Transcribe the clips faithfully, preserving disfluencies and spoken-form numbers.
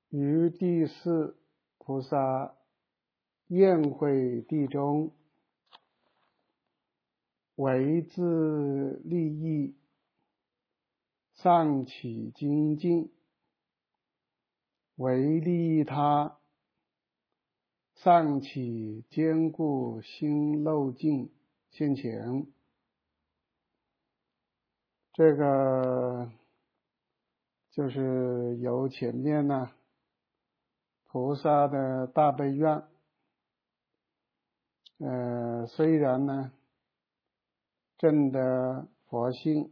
于第四菩萨宴会地中，为自利益，上起精进，为利他，上起坚固心漏尽现前。这个就是由前面呢菩萨的大悲愿，呃，虽然呢证得佛性，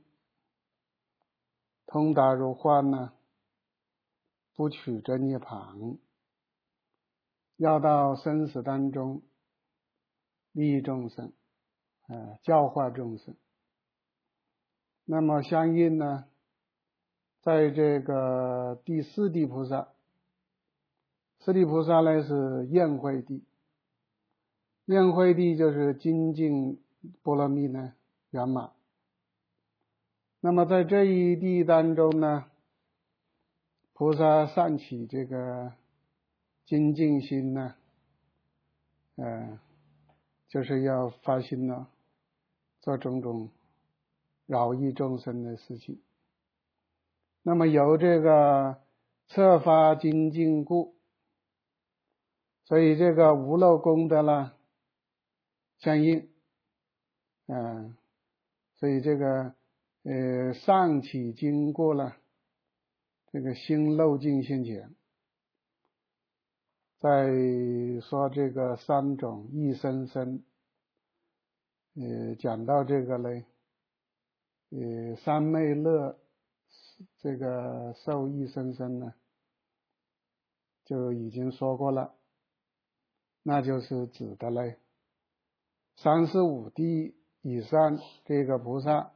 通达如幻呢，不取这涅槃，要到生死当中利益众生，呃，教化众生。那么相应呢，在这个第四地菩萨，四地菩萨呢是宴会地，宴会地就是精进波罗蜜呢圆满。那么在这一地当中呢，菩萨上起这个精进心呢，呃，就是要发心了，做种种饶益众生的事情。那么由这个策发精进故，所以这个无漏功德呢相应，嗯、呃，所以这个呃上起经过了，这个心漏尽现前。再说这个三种一生生，呃，讲到这个呢，呃，三昧乐这个受益生生呢，就已经说过了，那就是指的嘞，三十五地以上这个菩萨，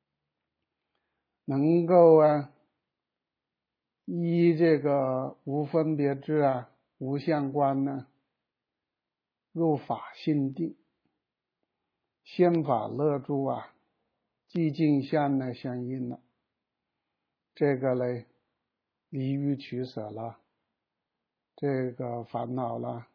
能够啊，依这个无分别智啊、无相观呢，入法性定，先法乐住啊，寂静相呢相应了。这个呢，离欲取舍了，这个烦恼了，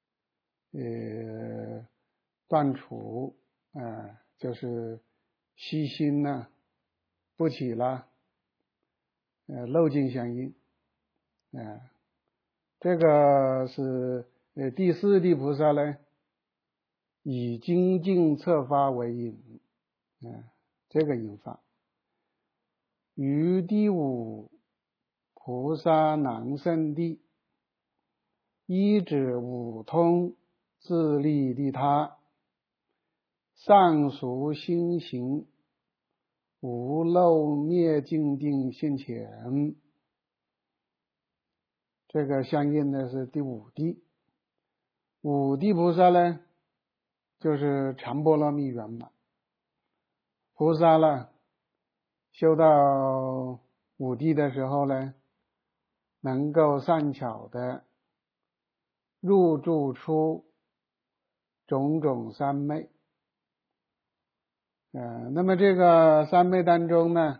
呃，断除，呃，就是悉心呢不起了，呃，漏尽相应，呃，这个是呃第四地菩萨呢，以精进策发为引，呃，这个引发。于第五菩萨能胜地，依止五通自利利他，上熟心行，无漏灭尽定现前。这个相应的是第五地。五地菩萨呢，就是常波罗蜜圆满。菩萨呢，修到五地的时候呢，能够善巧的入住出种种三昧。呃，那么这个三昧当中呢，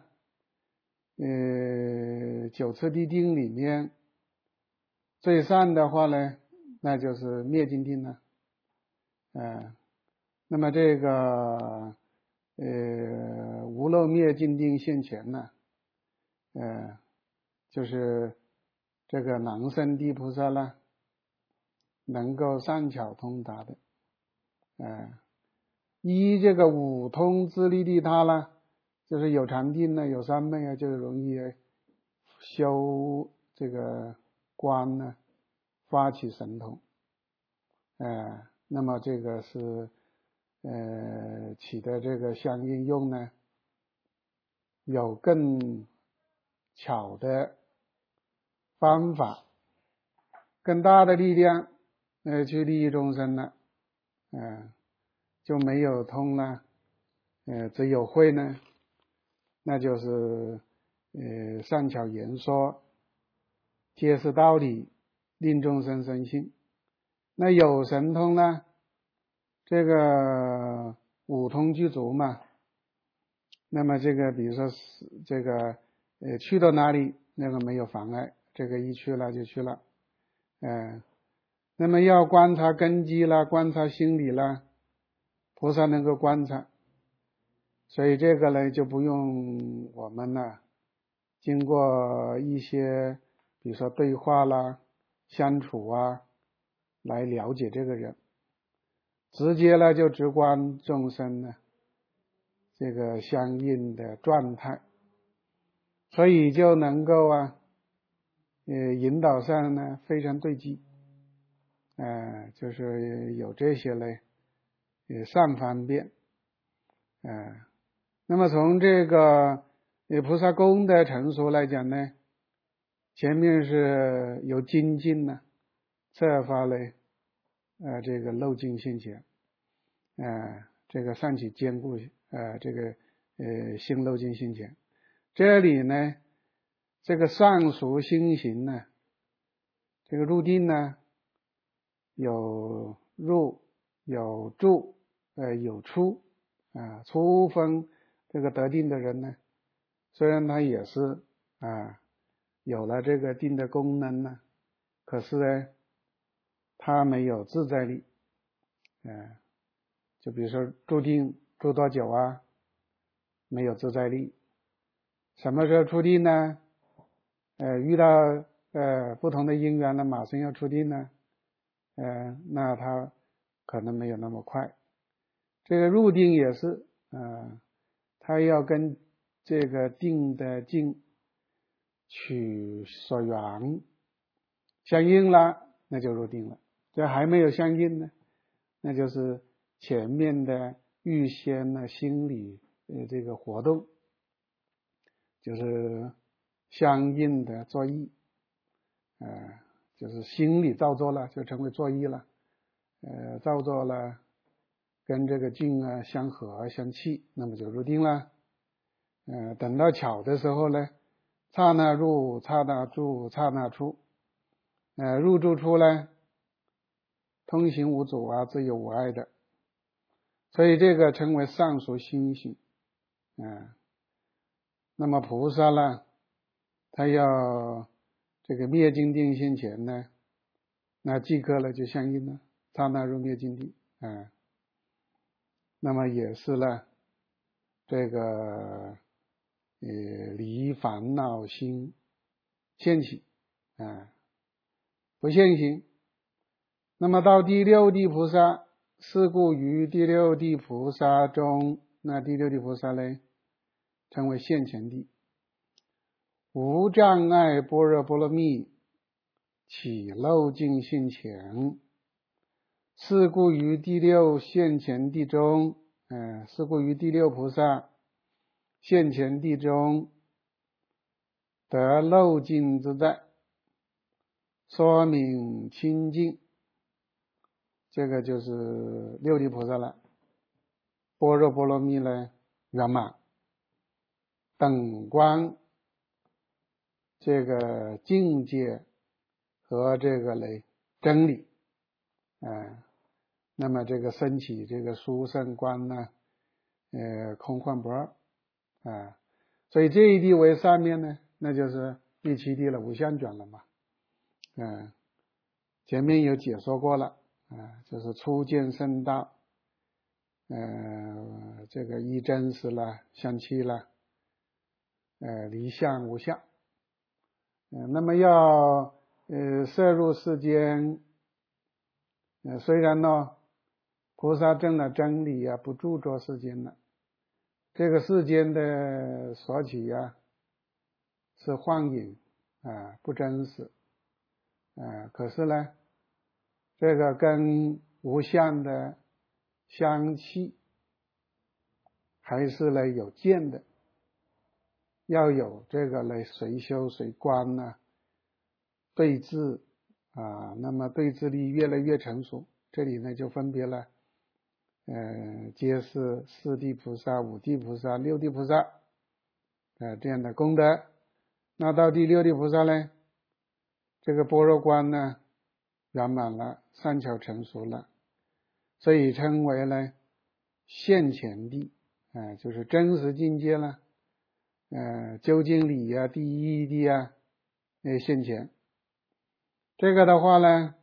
呃，九次地定里面最上的话呢，那就是灭尽定了。呃，那么这个呃无漏灭尽定现前呢，呃，就是这个能胜地菩萨呢，能够善巧通达的，呃，依这个五通自利利他呢，就是有禅定呢，有三昧啊，就容易修这个观呢，发起神通，呃，那么这个是呃起的这个相应用呢，有更巧的方法，更大的力量呃去利益众生了，呃，就没有通了，呃，只有会呢，那就是呃善巧言说，揭示道理，令众生生信。那有神通呢，这个五通具足嘛，那么这个比如说这个呃去到哪里，那个没有妨碍， 这个一去了就去了，嗯、呃，那么要观察根基啦，观察心理啦，菩萨能够观察，所以这个呢就不用我们呢经过一些比如说对话啦、相处啊来了解这个人，直接呢就直观众生呢这个相应的状态，所以就能够啊呃引导上呢非常对机，呃就是有这些嘞也善方便，呃那么从这个呃菩萨功的成熟来讲呢，前面是有精进呢，策发嘞呃这个漏尽现前，呃这个善起坚固呃这个呃心漏尽现前，这里呢这个上熟心行呢，这个入定呢有入有住呃有出啊，初分这个得定的人呢，虽然他也是啊有了这个定的功能呢，可是呢他没有自在力，呃就比如说住定住多久啊，没有自在力，什么时候出定呢？呃遇到呃不同的因缘呢，马上要出定呢，呃那他可能没有那么快。这个入定也是呃他要跟这个定的境取所缘相应了，那就入定了。这还没有相应呢，那就是前面的预先的心理呃这个活动，就是相应的作意，呃就是心理造作了，就成为作意了，呃造作了跟这个境啊相合相契，那么就入定了。呃等到巧的时候呢，刹那入刹那住刹那出，呃入住出呢通行无阻啊，自由无碍的，所以这个称为上熟心行，呃那么菩萨呢他要这个灭尽定现前呢，那即刻呢就相应了，刹那入灭尽定，呃那么也是呢这个呃离烦恼心现起，啊、呃、不现行。那么到第六地菩萨，是故于第六地菩萨中，那第六地菩萨呢称为现前地，无障碍般若波罗蜜起漏尽现前，是故于第六现前地中，呃是故于第六菩萨现前地中得漏尽自在，说明清净，这个就是六地菩萨了。般若波罗蜜呢圆满，等观这个境界和这个嘞真理，呃那么这个升起这个殊胜观呢，呃空幻不二，啊、呃、所以这一地为上面呢，那就是第七地了，无相卷了嘛，嗯、呃，前面有解说过了，啊、呃，就是初见圣道，呃，这个一真实了，相契了，呃，离相无相，呃，那么要呃摄入世间，呃，虽然呢，菩萨证了真理啊，不著作世间了，这个世间的所起啊，是幻影啊，不真实，啊，可是呢，这个跟无相的相契还是呢有见的，要有这个来随修随观呢，对治啊，那么对治力越来越成熟，这里呢就分别了呃皆是四地菩萨、五地菩萨、六地菩萨呃这样的功德。那到第六地菩萨呢，这个般若观呢圆满了，善巧成熟了，所以称为呢现前地，呃就是真实境界了，呃究竟理啊，第一地啊， 呃现前。这个的话呢，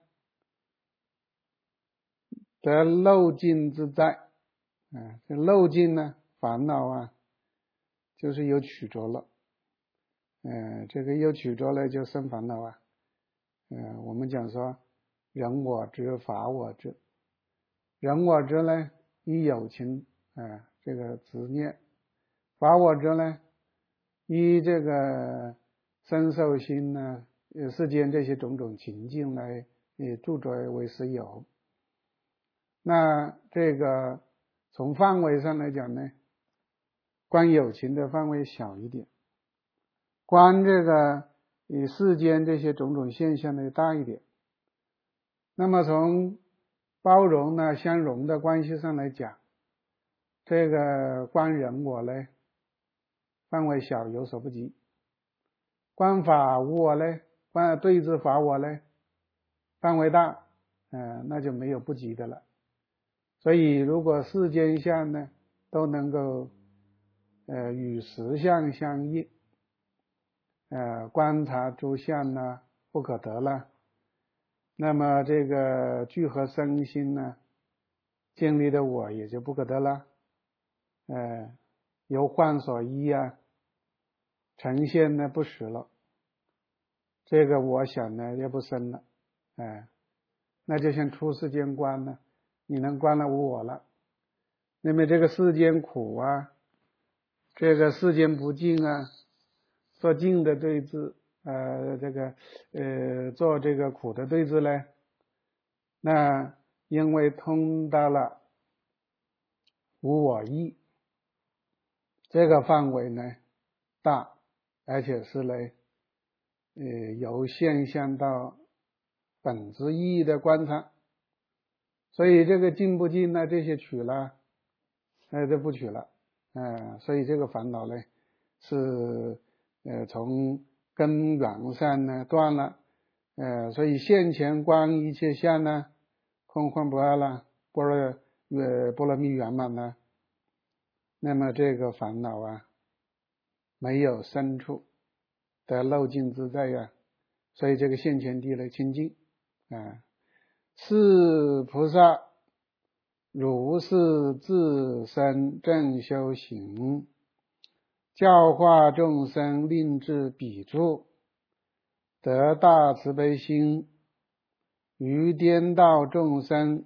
得漏尽自在。啊，这漏尽呢，烦恼啊，就是有取着了。呃，这个有取着了就生烦恼啊。呃，我们讲说人我执、法我执。人我执呢，以有情啊、呃、这个执念；法我执呢，以这个身受心呢、世间这些种种情境来以著作为实有。那这个从范围上来讲呢，观有情的范围小一点，观这个以世间这些种种现象呢大一点。那么从包容呢相容的关系上来讲，这个观人我呢范围小，有所不及；观法无我呢，观对治法我呢范围大，呃，那就没有不及的了。所以如果世间相呢都能够呃与实相相应，呃观察诸相呢不可得了，那么这个聚合身心呢建立的我也就不可得了。呃由幻所依啊，呈现呢不实了，这个我想呢也不生了。哎、呃，那就像出世间观呢，你能观了无我了，那么这个世间苦啊，这个世间不净啊，做净的对治，呃，这个呃做这个苦的对治呢，那因为通达了无我义，这个范围呢大，而且是呢呃由现象到本质意义的观察，所以这个净不净呢，这些取了，呃这不取了，呃所以这个烦恼呢是呃从根源上呢断了，呃所以现前观一切相呢空幻不二了，般若呃波罗蜜圆满了，那么这个烦恼啊没有深处，得漏尽自在呀、啊，所以这个现前地呢清净啊。是菩萨如是自身正修行，教化众生令至彼处，得大慈悲心，于颠倒众生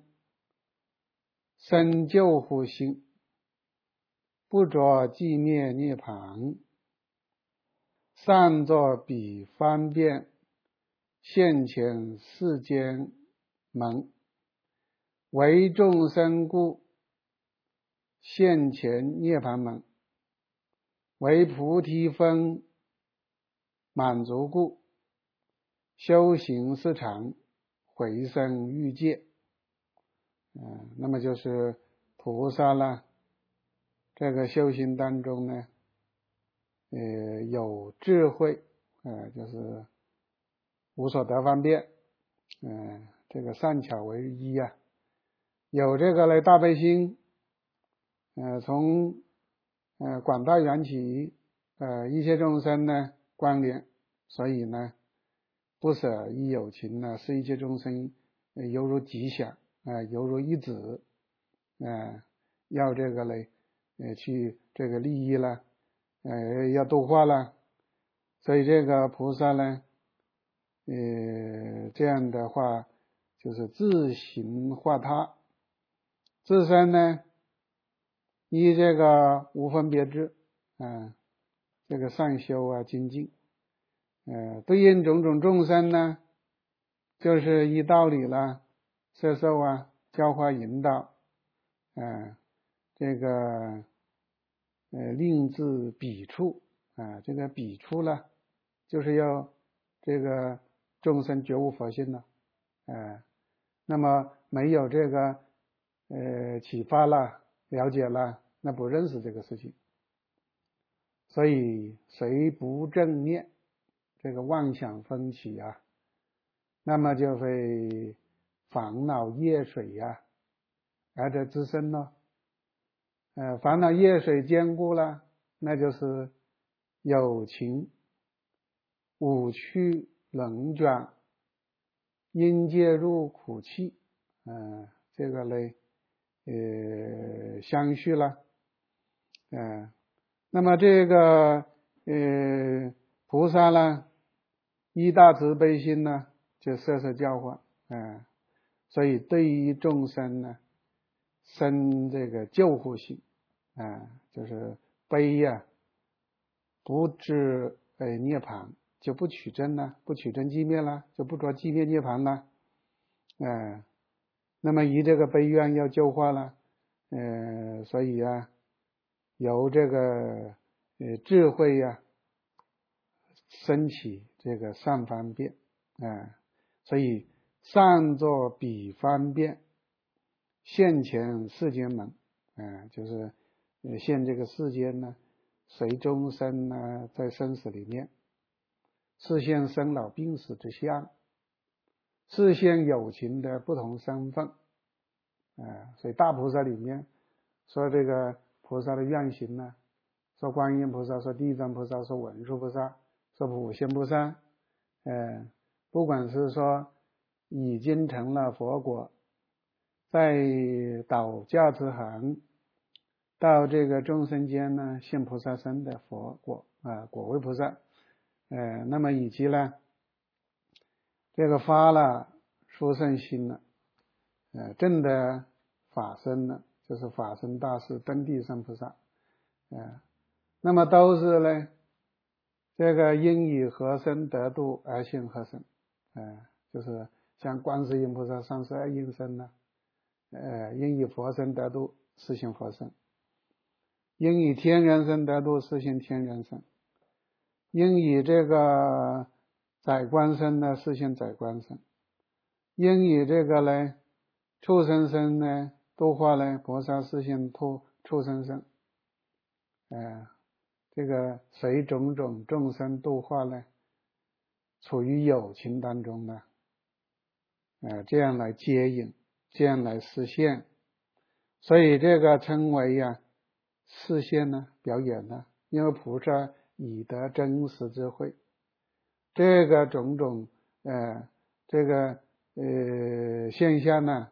生救护心，不着寂灭涅槃，善作彼方便现前世间门，为众生故现前涅槃门，为菩提分满足故修行时常回生欲界。嗯，那么就是菩萨啦，这个修行当中呢，呃，有智慧，呃，就是无所得方便，嗯、呃，这个善巧为一啊，有这个来大悲心，呃，从呃广大缘起，呃一切众生呢关联，所以呢不舍亦有情呢，是一切众生、呃、犹如吉祥，呃犹如一子，呃要这个嘞，呃去这个利益了，呃要度化了，所以这个菩萨呢，呃这样的话就是自行化他，自身呢依这个无分别智，啊，这个善修啊精进，呃对应种种众生呢，就是依道理了，摄受啊，教化引导，啊，这个呃令至彼处，啊，这个彼处呢，就是要这个众生觉悟佛性了，啊，那么没有这个呃启发了，了解了，那不认识这个事情，所以谁不正念，这个妄想风起啊，那么就会烦恼业水呀、啊，而得滋生了。呃，烦恼业水坚固了，那就是有情五趣轮转，因介入苦气，嗯、呃，这个嘞，呃，相续了，嗯、呃，那么这个呃菩萨呢，一大慈悲心呢，就摄摄教化，嗯、呃，所以对于众生呢，生这个救护性，啊、呃，就是悲呀、啊，不知呃涅槃，就不取真了，不取真寂灭了，就不着寂灭涅槃了，嗯、呃，那么以这个悲愿要救化了，呃，所以啊，由这个呃智慧呀、啊，升起这个善方便，啊、呃，所以善作彼方便，现前世间门，啊、呃，就是呃现这个世间呢，随众生呢在生死里面，示现生老病死之相，示现有情的不同身份，啊、呃，所以大菩萨里面说这个菩萨的愿行呢，说观音菩萨，说地藏菩萨，说文殊菩萨，说普贤菩萨，呃，不管是说已经成了佛果，在倒驾之行，到这个众生间呢现菩萨身的佛果啊、呃，果位菩萨，呃，那么以及呢，这个发了殊胜心了，呃，证的法身了，就是法身大士登地圣菩萨，呃，那么都是呢，这个因以何身得度而现何身，呃，就是像观世音菩萨三十二应身呢，呃，因以佛身得度是现佛身，因以天人身得度是现天人身，因以这个宰官身呢是现宰官身，因以这个呢畜生身呢度化呢菩萨是现畜畜生身，呃，这个随种种众生度化呢，处于有情当中呢，呃，这样来接引，这样来实现，所以这个称为呀、啊、示现呢，表演呢，因为菩萨已得真实智慧，这个种种呃这个呃现象呢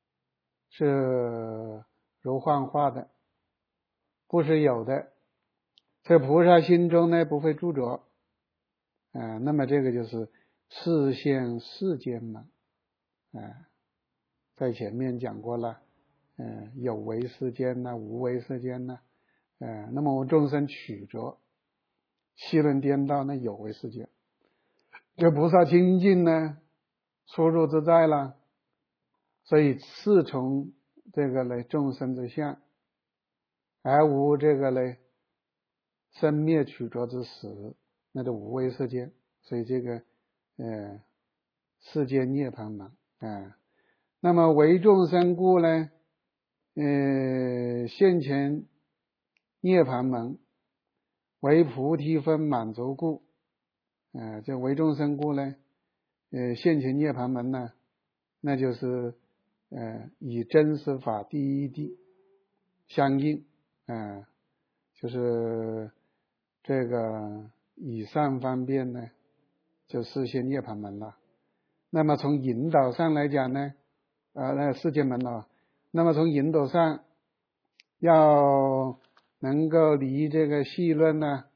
是如幻化的，不是有的，在菩萨心中呢不会著着，呃，那么这个就是示现世间门，呃，在前面讲过了，呃，有为世间呢，无为世间呢，呃，那么我们众生取着七轮颠倒，那有为世间，这菩萨清净呢，出入自在了，所以是从这个呢众生之相，而无这个呢生灭取着之时，那就无为世间，所以这个呃世间涅槃门，啊、呃，那么为众生故呢，呃现前涅槃门，为菩提分满足故，呃这为众生故呢，呃现前涅槃门呢，那就是呃以真实法第一谛相应，呃就是这个以上方便呢就示现涅槃门了。那么从引导上来讲呢，呃那世界门了，那么从引导上要能够离这个细论呢，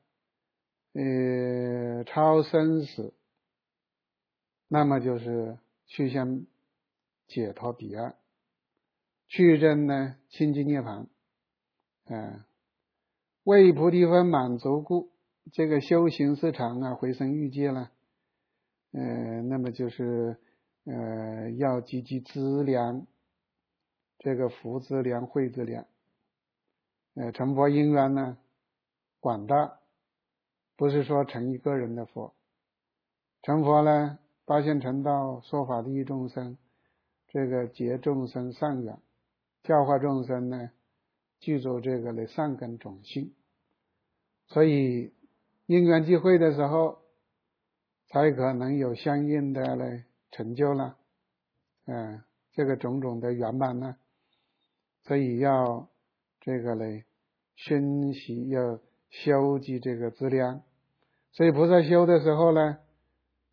呃超生死，那么就是去向解脱彼岸，去证呢清净涅槃，呃为菩提分满足故，这个修行市场啊，回生欲界了，呃，那么就是呃要积极资粮，这个福资粮、慧资粮，呃，成佛因缘呢广大，不是说成一个人的佛，成佛呢，八现成道，说法利益众生，这个结众生善缘，教化众生呢，具足这个的善根种性。所以因缘际会的时候，才可能有相应的来成就了，嗯、呃，这个种种的圆满呢，所以要这个嘞熏习，要修集这个资粮。所以菩萨修的时候呢，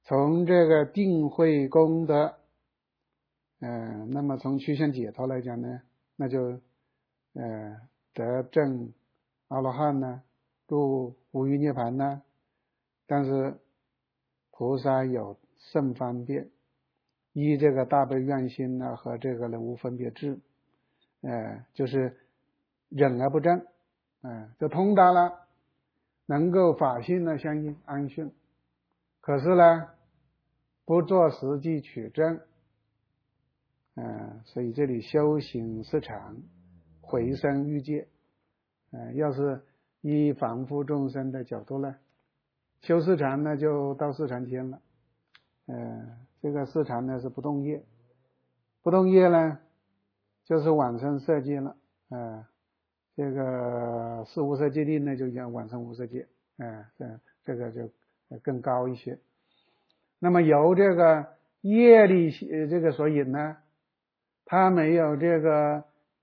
从这个定慧功德，呃，那么从趋向解脱来讲呢，那就呃得证阿罗汉呢，入无余涅槃呢。但是菩萨有甚方便，依这个大悲愿心呢和这个呢无分别智，呃，就是忍而不争，呃，就通达了，能够法性呢相应安顺，可是呢不做实际取证，呃，所以这里修行失常，回生欲界，呃，要是依凡夫众生的角度呢，修四禅呢就到四禅天了，呃，这个四禅呢是不动业，不动业呢就是往生色界了，呃，这个四无色界定呢就叫往生无色界，呃，这这个就更高一些。那么由这个业力这个所引呢，他没有这个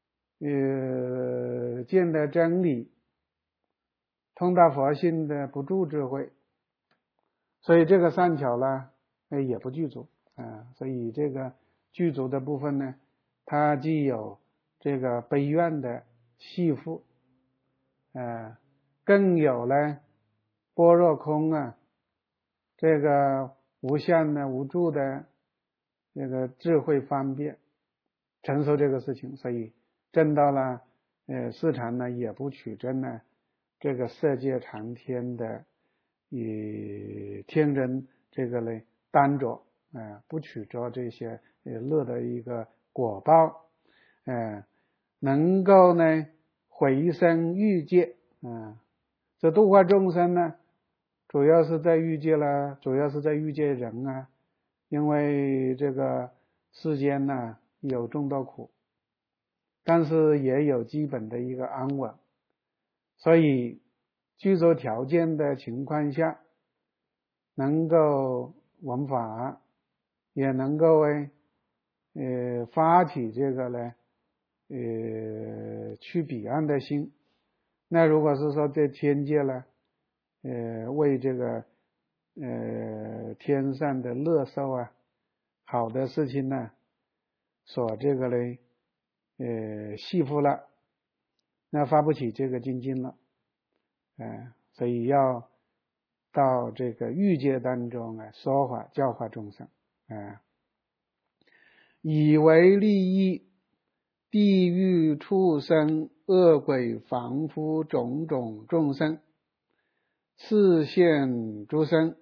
呃见得真理，通达佛性的不住智慧，所以这个善巧呢也不具足啊、呃，所以这个具足的部分呢，它既有这个悲愿的系缚，呃，更有呢般若空啊，这个无相的无住的这个智慧方便承受这个事情，所以证到了呃四禅呢也不取证呢这个色界长天的以天人这个呢单着，呃不取着这些呃乐的一个果报，呃能够呢回生欲界，呃这度化众生呢主要是在欲界了，主要是在欲界人啊，因为这个世间呢有众多苦，但是也有基本的一个安稳，所以具足条件的情况下，能够闻法，也能够呃发起这个呢呃去彼岸的心。那如果是说在天界呢，呃为这个呃天上的乐受啊，好的事情呢所这个呢呃系缚了，那发不起这个精进了，呃所以要到这个欲界当中啊说法教化众生，呃以为利益地狱畜生恶鬼凡夫种种众生，示现诸生，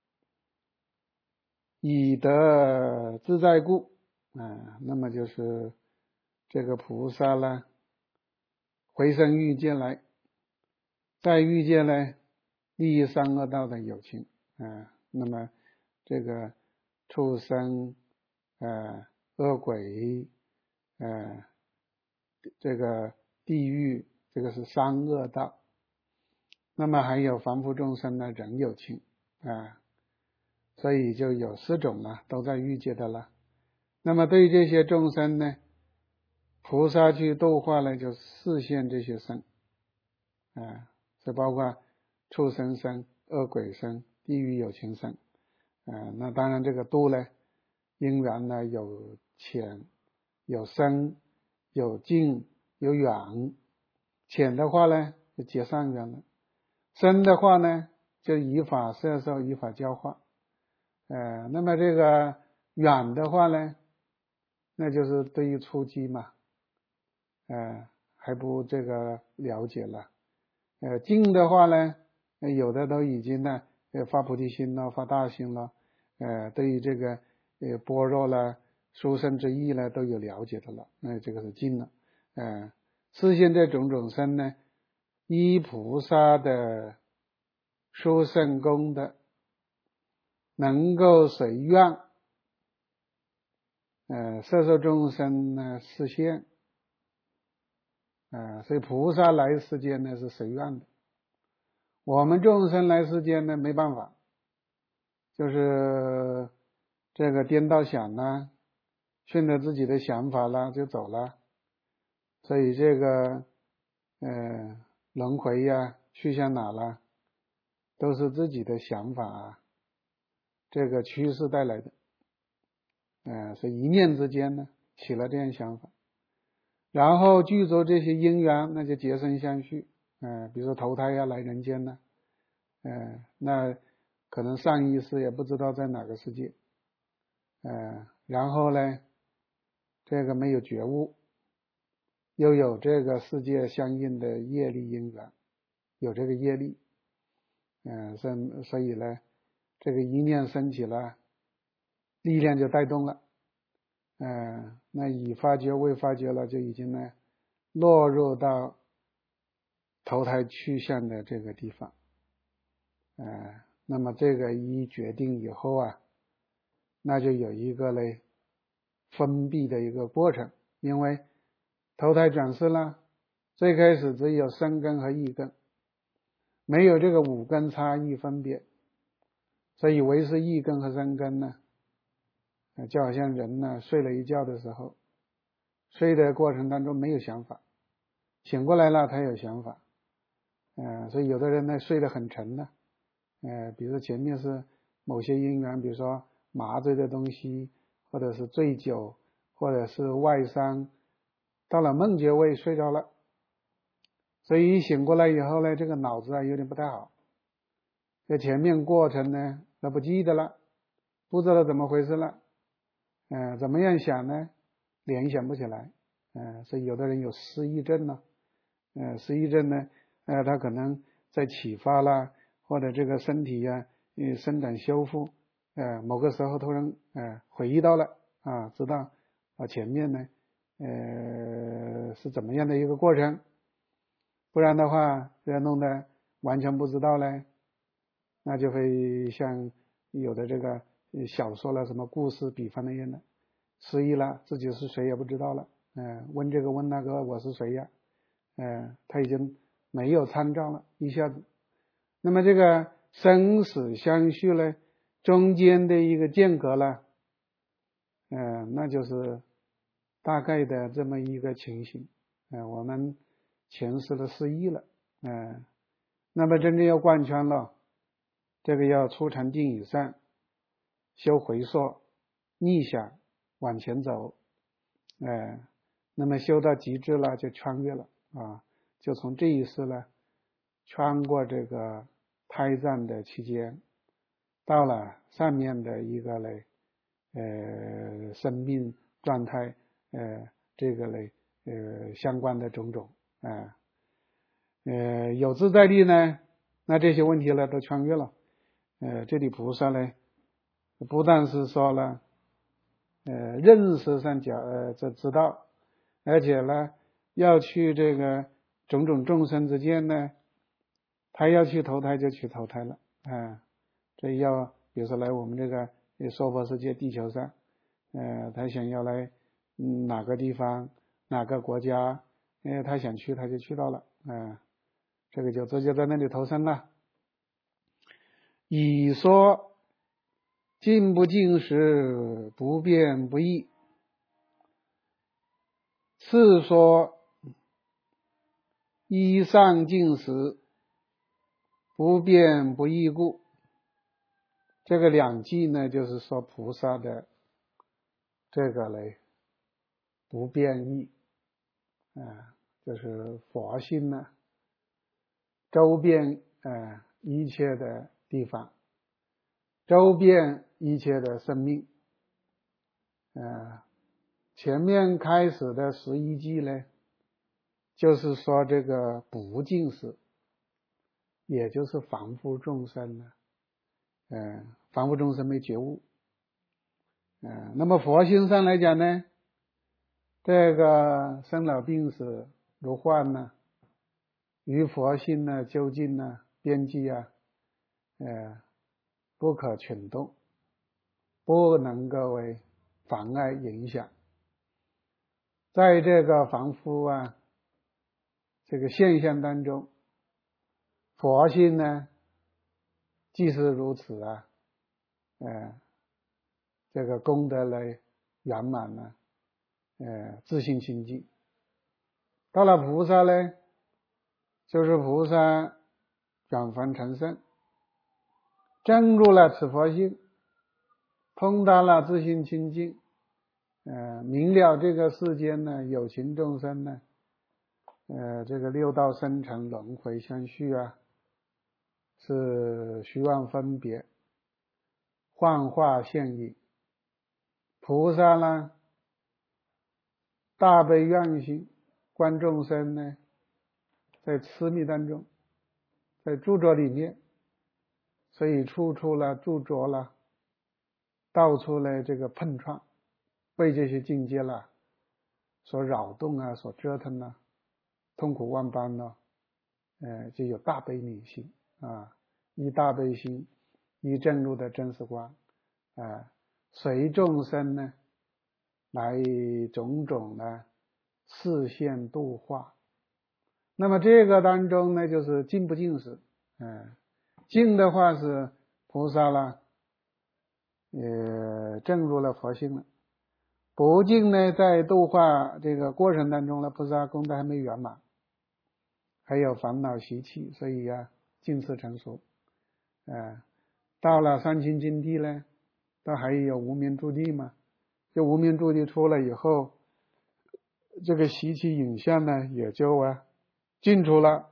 以得自在故，啊、呃，那么就是这个菩萨呢回生欲界来，在欲界呢利益三恶道的有情，啊、呃，那么这个畜生呃恶鬼呃这个地狱，这个是三恶道，那么还有凡夫众生呢人有情啊、呃，所以就有四种了，都在欲界的了。那么对于这些众生呢，菩萨去度化呢就示现这些生啊、呃，这包括畜生生、恶鬼生、地狱有情生，呃，那当然这个度呢因缘呢有浅有深有近有远，浅的话呢就结上缘了，深的话呢就以法摄受以法教化，呃，那么这个远的话呢那就是对于初机嘛，呃还不这个了解了，呃近的话呢有的都已经呢发菩提心了，发大心了，呃对于这个呃般若了殊胜之意呢都有了解的了，那这个是近了，呃示现这种种生呢依菩萨的殊胜功德能够随愿呃摄受众生呢示现，呃所以菩萨来世间呢是随愿的，我们众生来世间呢没办法，就是这个颠倒想呢顺着自己的想法了就走了，所以这个呃轮回呀去向哪了都是自己的想法这个趋势带来的，呃，是一念之间呢起了这样想法，然后具足这些因缘，那就结生相续，呃，比如说投胎呀、来人间呢，呃，那可能上一世也不知道在哪个世界，呃，然后呢，这个没有觉悟，又有这个世界相应的业力因缘，有这个业力，嗯、呃，所所以呢，这个一念升起了，力量就带动了，嗯、呃，那已发觉未发觉了，就已经呢落入到投胎去向的这个地方，呃，那么这个一决定以后啊，那就有一个嘞封闭的一个过程，因为投胎转世了，最开始只有生根和意根，没有这个五根差异分别，所以唯是意根和生根呢，就好像人呢睡了一觉的时候，睡的过程当中没有想法，醒过来了他有想法，呃，所以有的人呢睡得很沉的，呃，比如前面是某些因缘，比如说麻醉的东西，或者是醉酒，或者是外伤，到了梦觉位睡着了，所以一醒过来以后呢，这个脑子啊有点不太好，这前面过程呢他不记得了，不知道怎么回事了，呃，怎么样想呢？联想不起来，呃，所以有的人有失忆症呢，呃，失忆症呢，呃，他可能在启发啦，或者这个身体呀、啊，生长修复，呃，某个时候突然呃回忆到了啊，知道啊前面呢，呃是怎么样的一个过程，不然的话，要弄得完全不知道呢，那就会像有的这个小说了什么故事比方那样的，失忆了，自己是谁也不知道了，嗯、呃，问这个问那个，我是谁呀？呃，他已经没有参照了，一下子。那么这个生死相续呢，中间的一个间隔呢，呃，那就是大概的这么一个情形。呃，我们前世的失忆了，呃，那么真正要贯穿了，这个要出禅定以上，修回溯、逆想往前走，呃，那么修到极致了就穿越了啊，就从这一世呢穿过这个胎藏的期间，到了上面的一个嘞呃生命状态，呃这个嘞呃相关的种种啊，呃, 呃有自在力呢，那这些问题呢都穿越了，呃这里菩萨呢不但是说了呃认识上讲呃这知道，而且呢要去这个种种众生之间呢，他要去投胎就去投胎了啊，这要比如说来我们这个娑婆世界地球上，呃他想要来、嗯、哪个地方哪个国家，呃他想去他就去到了啊、呃，这个就直接在那里投生了。以说尽不尽时，不变不异，是说依上尽时，不变不异故。这个两句呢，就是说菩萨的这个嘞不变异啊，就是佛性呢周遍呃一切的地方，周遍一切的生命。呃前面开始的十一句呢，就是说这个不净时，也就是凡夫众生呢，呃凡夫众生没觉悟，呃那么佛心上来讲呢，这个生老病死如幻呢，与佛性呢究竟呢边际啊，呃不可群动，不能够为妨碍影响。在这个凡夫啊这个现象当中，佛性呢既是如此啊，呃这个功德来圆满呢，呃自信清净。到了菩萨呢，就是菩萨转凡成圣，证入了此佛性， 通达了自性清净，呃，明了这个世间呢，有情众生呢，呃，这个六道生成轮回相续啊，是虚妄分别，幻化现影。菩萨呢，大悲愿心，观众生呢，在痴迷当中，在著作里面，所以处处了著作了，到处呢这个碰撞，被这些境界了所扰动啊，所折腾啊，痛苦万般呢，呃，就有大悲悯心啊，以大悲心，以正入的真实观啊，随众生呢来种种呢示现度化。那么这个当中呢，就是净不净实？嗯，净的话是菩萨了，呃，证入了佛性了。不净呢，在度化这个过程当中呢，菩萨功德还没圆满，还有烦恼习气，所以啊，净次成熟。呃，到了三清净地呢，都还有无明住地嘛。这无明住地出了以后，这个习气影像呢，也就啊净除了。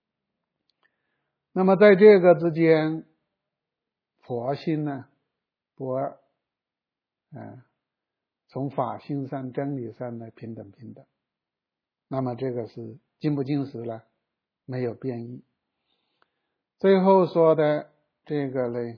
那么在这个之间，佛性呢，不二，呃，从法性上、真理上呢，平等平等。那么这个是净不净实了，没有变异。最后说的这个呢，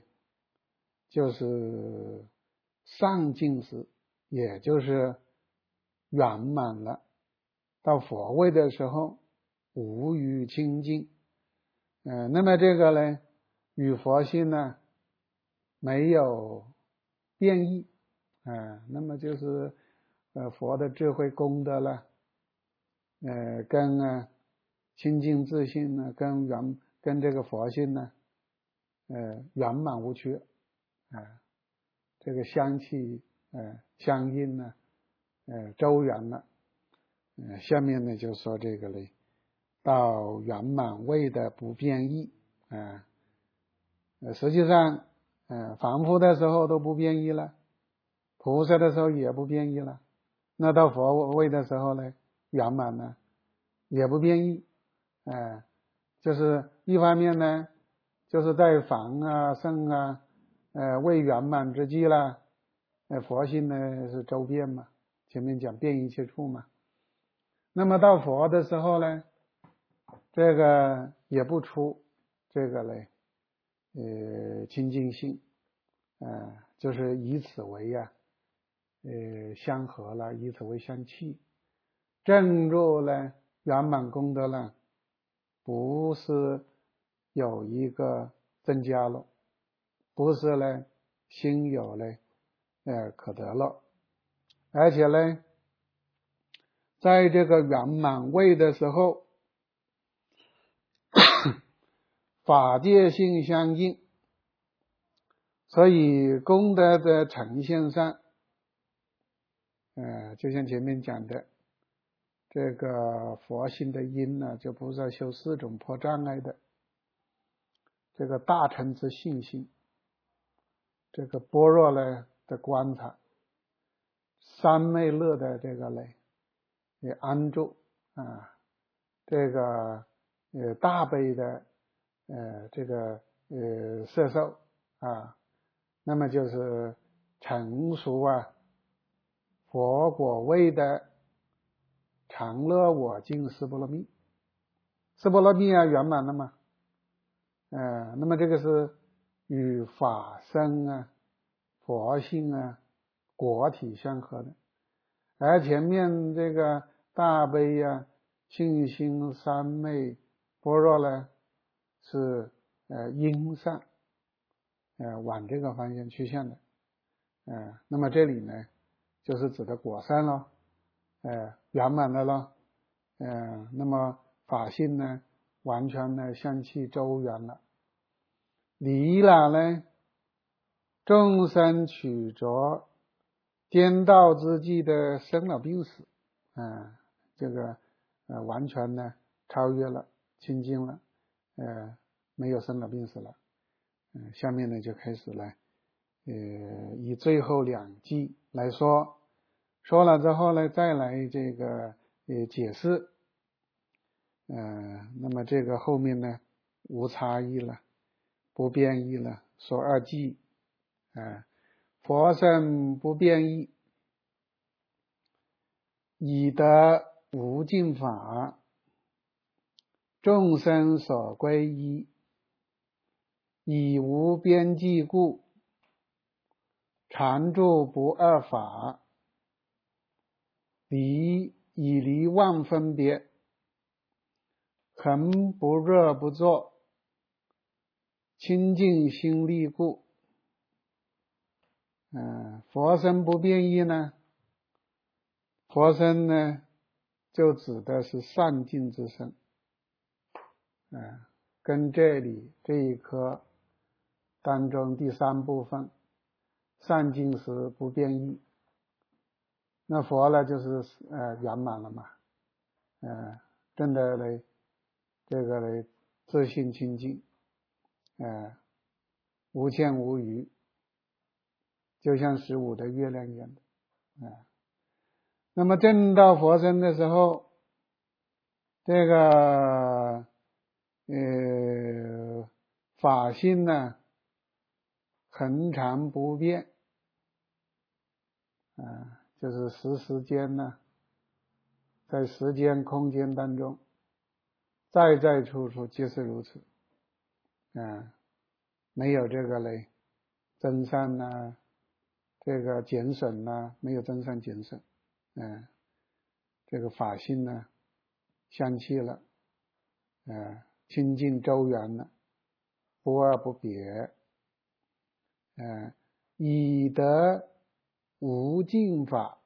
就是上净实，也就是圆满了。到佛位的时候，无余清净。呃，那么这个呢，与佛性呢没有变异，呃，那么就是呃佛的智慧功德了，呃，跟啊清净自性呢，跟圆跟这个佛性呢，呃圆满无缺，啊、呃，这个香气呃相应呢，呃周圆了。呃，下面呢就说这个嘞，到圆满位的不变异啊，呃，实际上，呃，凡夫的时候都不变异了，菩萨的时候也不变异了，那到佛位的时候呢，圆满呢也不变异，呃，就是一方面呢，就是在凡啊、圣啊，呃，未圆满之际了，呃，佛性呢是周遍嘛，前面讲遍一切处嘛。那么到佛的时候呢，这个也不出这个嘞，呃，清净性，呃，就是以此为呀、啊，呃，相合了，以此为相契，正入呢圆满功德了，不是有一个增加了，不是呢心有呢，呃，可得了，而且呢，在这个圆满位的时候，法界性相应，所以功德的呈现上，呃，就像前面讲的，这个佛性的因呢，就菩萨修四种破障碍的，这个大乘之信心，这个般若呢的观察，三昧乐的这个嘞也安住啊，这个呃大悲的呃这个呃摄受啊，那么就是成熟啊佛果位的常乐我净四波罗蜜，四波罗蜜啊圆满了嘛，呃，那么这个是与法身啊佛性啊果体相合的，而前面这个大悲啊信心三昧般若呢是呃因上呃往这个方向趋向的，呃那么这里呢就是指的果善咯，呃圆满的咯，呃那么法性呢完全呢相契周圆了，离了呢众生取着颠倒之际的生老病死，呃这个呃完全呢超越了，清净了，呃没有生老病死了，呃下面呢就开始了呃，以最后两句来说，说了之后呢，再来这个呃解释，呃，那么这个后面呢，无差异了，不变异了，说二句，啊、呃，佛身不变异，以得无尽法，众生所归依，以无边际故，常住不二法，离以离妄分别，恒不热不作，清净心力故。嗯，佛身不变异呢，佛身呢就指的是善净之身，嗯，跟这里这一科当中第三部分善净时不变异，那佛呢就是呃圆满了嘛，呃真的嘞这个嘞自性清净，呃无欠无余，就像十五的月亮一样的，呃那么证到佛身的时候，这个呃法性呢恒常不变，啊、呃，就是时时间呢，在时间空间当中，在在处处皆是如此，啊、呃，没有这个嘞增上呐，这个减损呐，没有增上减损，嗯、呃，这个法性呢相契了，呃，清净周圆了，不二不别，呃，以得无尽法。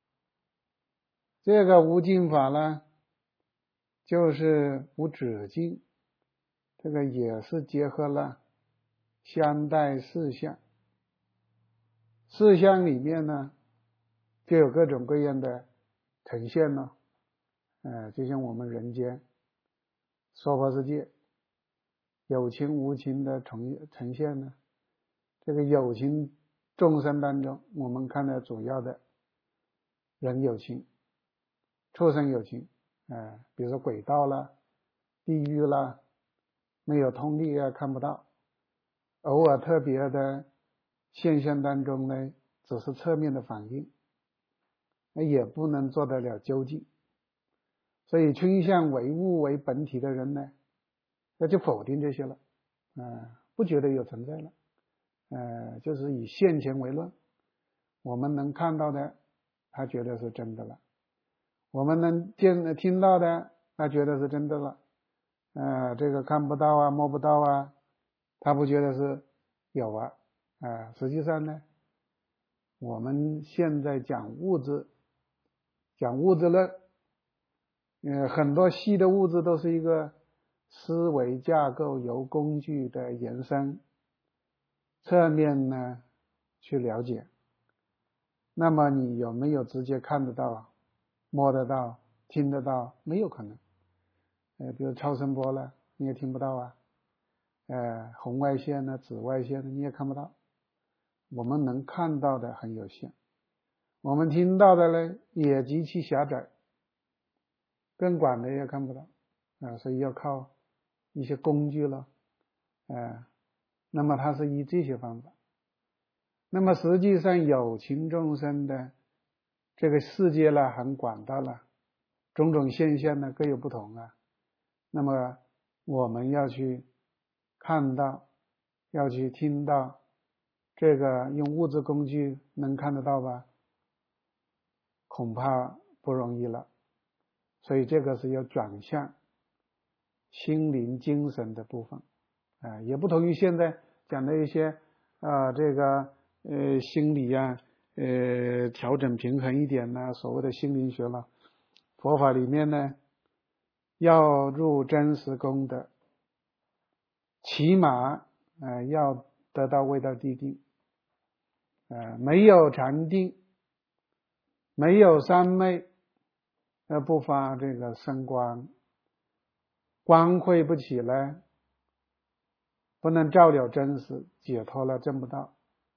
这个无尽法呢，就是无止境，这个也是结合了相待四相。四相里面呢，就有各种各样的呈现了，呃，就像我们人间娑婆世界有情无情的呈呈现呢。这个有情众生当中，我们看到主要的人有情，畜生有情，呃，比如说鬼道啦、地狱啦，没有通力啊，看不到。偶尔特别的现象当中呢，只是侧面的反应，也不能做得了究竟。所以倾向唯物为本体的人呢，那就否定这些了，啊、呃，不觉得有存在了，呃，就是以现前为论，我们能看到的，他觉得是真的了；我们能见听到的，他觉得是真的了。呃，这个看不到啊，摸不到啊，他不觉得是有啊，啊、呃，实际上呢，我们现在讲物质，讲物质论，呃，很多细的物质都是一个思维架构由工具的延伸，侧面呢去了解。那么你有没有直接看得到、摸得到、听得到？没有可能。呃，比如超声波了，你也听不到啊。呃，红外线呢、紫外线呢，你也看不到。我们能看到的很有限，我们听到的呢也极其狭窄，更广的也看不到啊、呃，所以要靠一些工具了，呃，那么它是以这些方法。那么实际上有情众生的这个世界呢很广大了，种种现象呢各有不同啊。那么我们要去看到，要去听到，这个用物质工具能看得到吧？恐怕不容易了。所以这个是要转向心灵精神的部分，啊、呃，也不同于现在讲的一些啊、呃、这个呃心理啊，呃调整平衡一点呢，所谓的心灵学了。佛法里面呢，要入真实功德，起码呃要得到未到地定，呃没有禅定，没有三昧，呃不发这个升光，光会不起来，不能照了真实，解脱了证不到。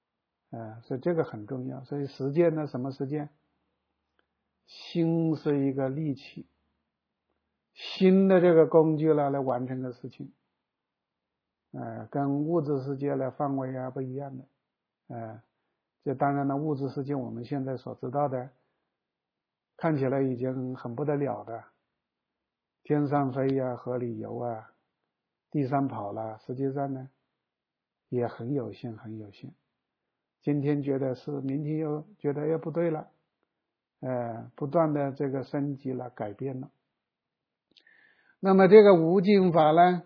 呃，所以这个很重要。所以实践呢，什么实践？心是一个利器，心的这个工具了，来完成的事情，呃，跟物质世界的范围啊不一样的，呃，这当然了，物质世界我们现在所知道的，看起来已经很不得了的，天上飞呀、啊，河里游啊，地上跑了，实际上呢，也很有限，很有限。今天觉得是，明天又觉得又不对了，呃，不断的这个升级了，改变了。那么这个无尽法呢，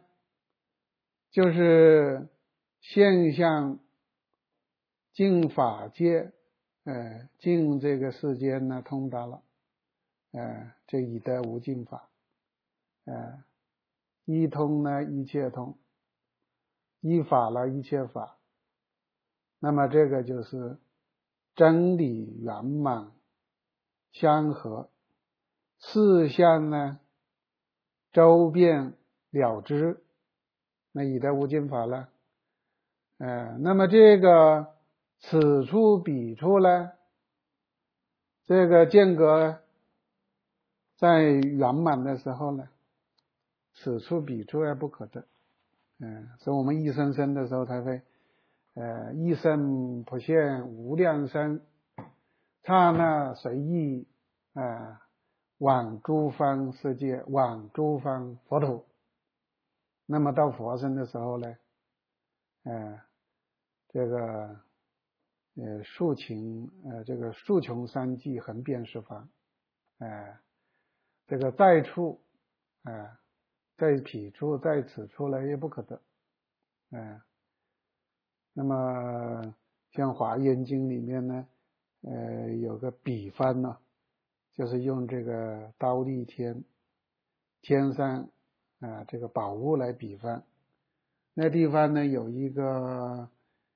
就是现象尽法界，呃，尽这个世间呢通达了，呃，这以得无尽法，呃，一通呢一切通，一法了一切法。那么这个就是真理圆满相合，事项呢周遍了知，那以得无尽法了。呃，那么这个此处彼处呢，这个间隔在圆满的时候呢，此处彼处而不可得。嗯、呃，所以我们一生生的时候才会呃，一生普现无量生，刹那随意呃往诸方世界，往诸方佛土。那么到佛身的时候呢，呃，这个呃数情呃这个数穷三际横遍十方，呃，这个在处呃在彼处在此处呢也不可得，呃那么像华严经里面呢，呃，有个比方呢，就是用这个忉利天天上啊、呃、这个宝物来比方。那地方呢有一个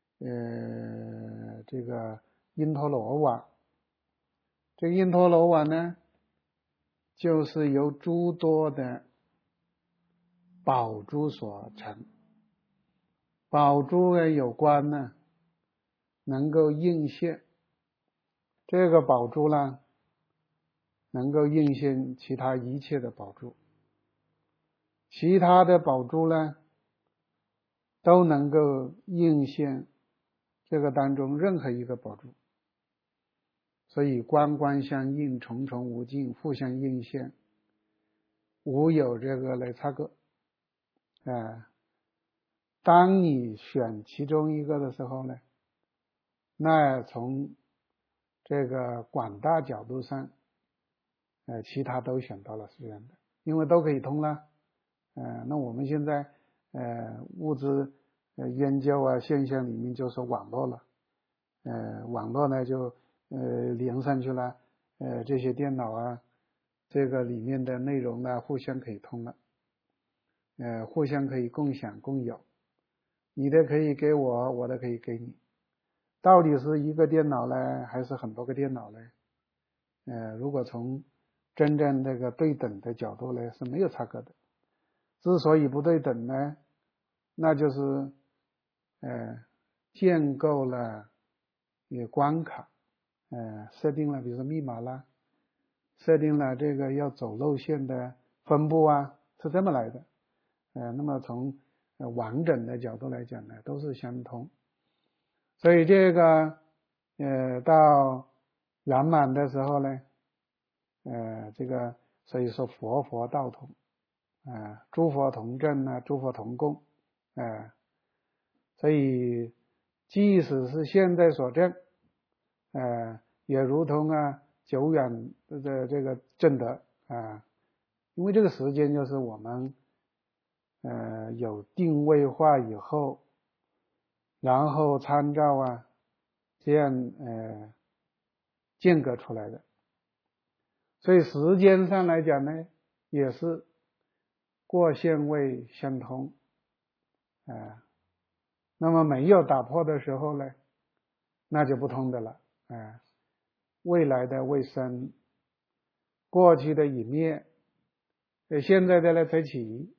呃这个因陀罗网，这个因陀罗网呢，就是由诸多的宝珠所成。宝珠呢有关呢，能够映现，这个宝珠呢，能够映现其他一切的宝珠，其他的宝珠呢，都能够映现这个当中任何一个宝珠。所以观观相应，重重无尽，互相映现，无有这个来差个。呃，当你选其中一个的时候呢，那从这个广大角度上，呃，其他都选到了是这样的，因为都可以通了。呃，那我们现在呃物质呃研究啊现象里面就是网络了，呃，网络呢就呃连上去了，呃，这些电脑啊，这个里面的内容呢互相可以通了，呃，互相可以共享共有，你的可以给我，我的可以给你。到底是一个电脑呢，还是很多个电脑呢？呃，如果从真正这个对等的角度呢，是没有差隔的。之所以不对等呢，那就是呃建构了一个关卡，呃设定了比如说密码啦，设定了这个要走路线的分布啊，是这么来的。呃那么从呃完整的角度来讲呢，都是相通。所以这个呃到圆满的时候呢，呃这个所以说佛佛道同，呃诸佛同证啊，诸佛同共，呃所以即使是现在所证，呃也如同啊久远的这个证得啊，因为这个时间就是我们呃有定位化以后，然后参照啊这样呃间隔出来的。所以时间上来讲呢，也是过线位相通，呃那么没有打破的时候呢，那就不通的了，呃未来的未生，过去的已灭，现在的呢才起，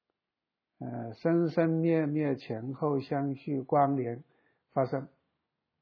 呃生生灭灭前后相续关联发生，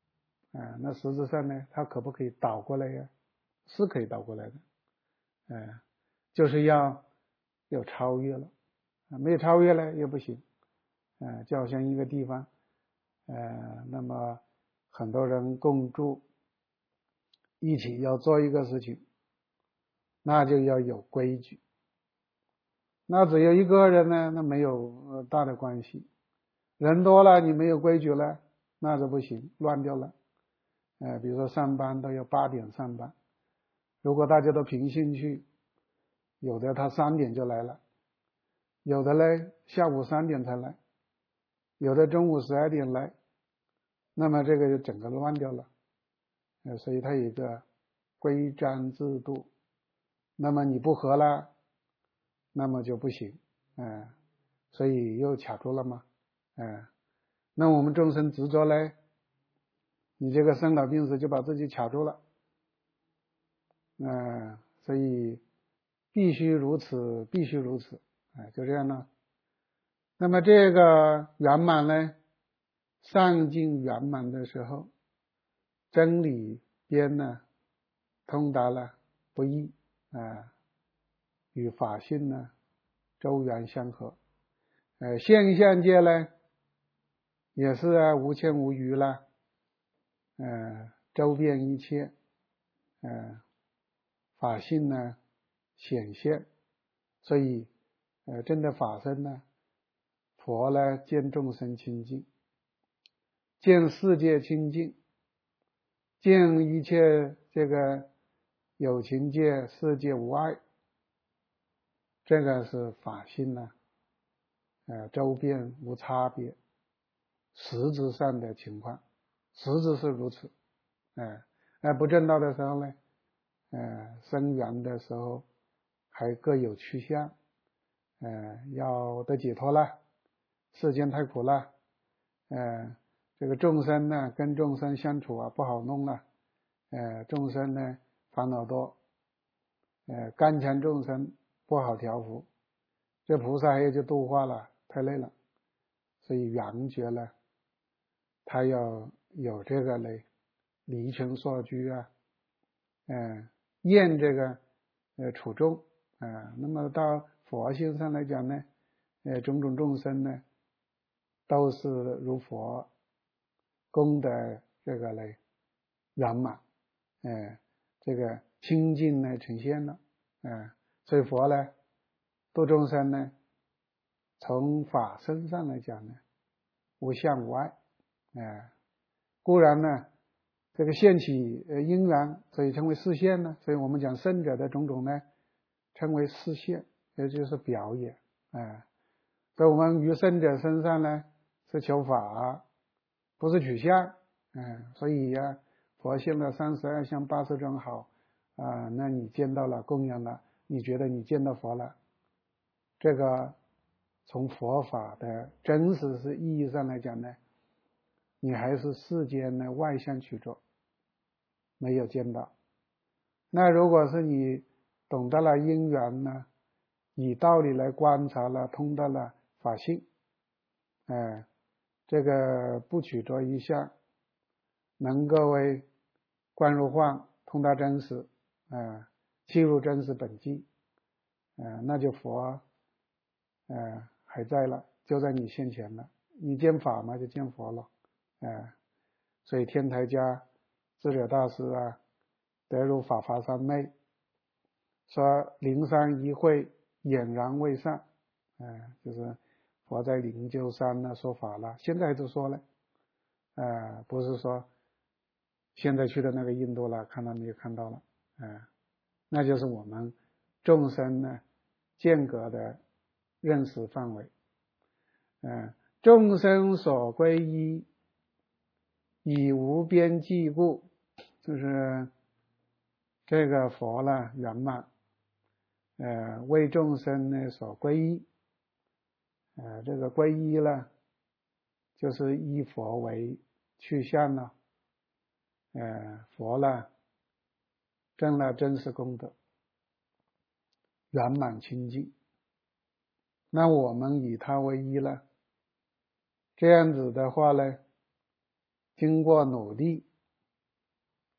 啊，那实质上呢，它可不可以倒过来呀？是可以倒过来的，嗯，就是要有超越了，没有超越了也不行，嗯，就好像一个地方，呃，那么很多人共住，一起要做一个事情，那就要有规矩。那只有一个人呢，那没有大的关系，人多了你没有规矩了，那就不行，乱掉了。呃，比如说上班都要八点上班，如果大家都凭兴趣，有的他三点就来了，有的呢下午三点才来，有的中午十二点来，那么这个就整个乱掉了。呃，所以它有一个规章制度，那么你不合了，那么就不行，嗯、呃，所以又卡住了嘛，嗯、呃，那我们众生执着呢，你这个生老病死就把自己卡住了，嗯、呃，所以必须如此，必须如此，哎、呃，就这样了。那么这个圆满呢，上尽圆满的时候，真理边呢通达了，不异啊、呃，与法性呢周圆相合，呃，现象界呢也是啊无欠无余了，呃，周遍一切，呃，法性呢显现，所以呃真的法身呢，佛呢见众生清净，见世界清净，见一切这个有情界世界无碍，这个是法性呢，呃，周遍无差别，实质上的情况，实质是如此，哎、呃，不正道的时候呢，呃，生缘的时候还各有趋向，呃，要得解脱了，世间太苦了，呃，这个众生呢，跟众生相处啊不好弄了，呃，众生呢烦恼多，呃，刚强众生不好调伏，这菩萨还有就度化了，太累了，所以圆觉呢，他要有这个嘞，离群索居啊，嗯、呃，验这个呃处众啊、呃，那么到佛性上来讲呢，呃，种种众生呢，都是如佛功德这个嘞圆满，呃，这个清净呢呈现了，呃，所以佛呢度众生呢，从法身上来讲呢，无相无碍，呃，固然呢这个现起呃因缘，所以称为示现呢，所以我们讲圣者的种种呢称为示现，也就是表演，哎，所以我们于圣者身上呢是求法，不是取相，嗯，所以呀、啊、佛现了三十二相八十种好啊、呃，那你见到了供养了，你觉得你见到佛了，这个从佛法的真实是意义上来讲呢，你还是世间的外相取着，没有见到。那如果是你懂得了因缘呢，以道理来观察了，通达了法性，哎，这个不取着一相，能够为观如幻，通达真实，哎，契入真实本际，哎，那就佛，哎，还在了，就在你现前了，你见法嘛，就见佛了，哎，所以天台家智者大师啊，得入法华三昧，说灵山一会俨然未散，呃，就是佛在灵鹫山呢说法了，现在就说了，呃，不是说现在去的那个印度了，看到没有看到了，呃，那就是我们众生呢间隔的认识范围，呃，众生所归依，以无边际故，就是这个佛呢圆满，呃，为众生呢所归依，呃，这个归依呢，就是以佛为去向了，呃，佛呢证了真实功德，圆满清净，那我们以他为依了，这样子的话呢，经过努力，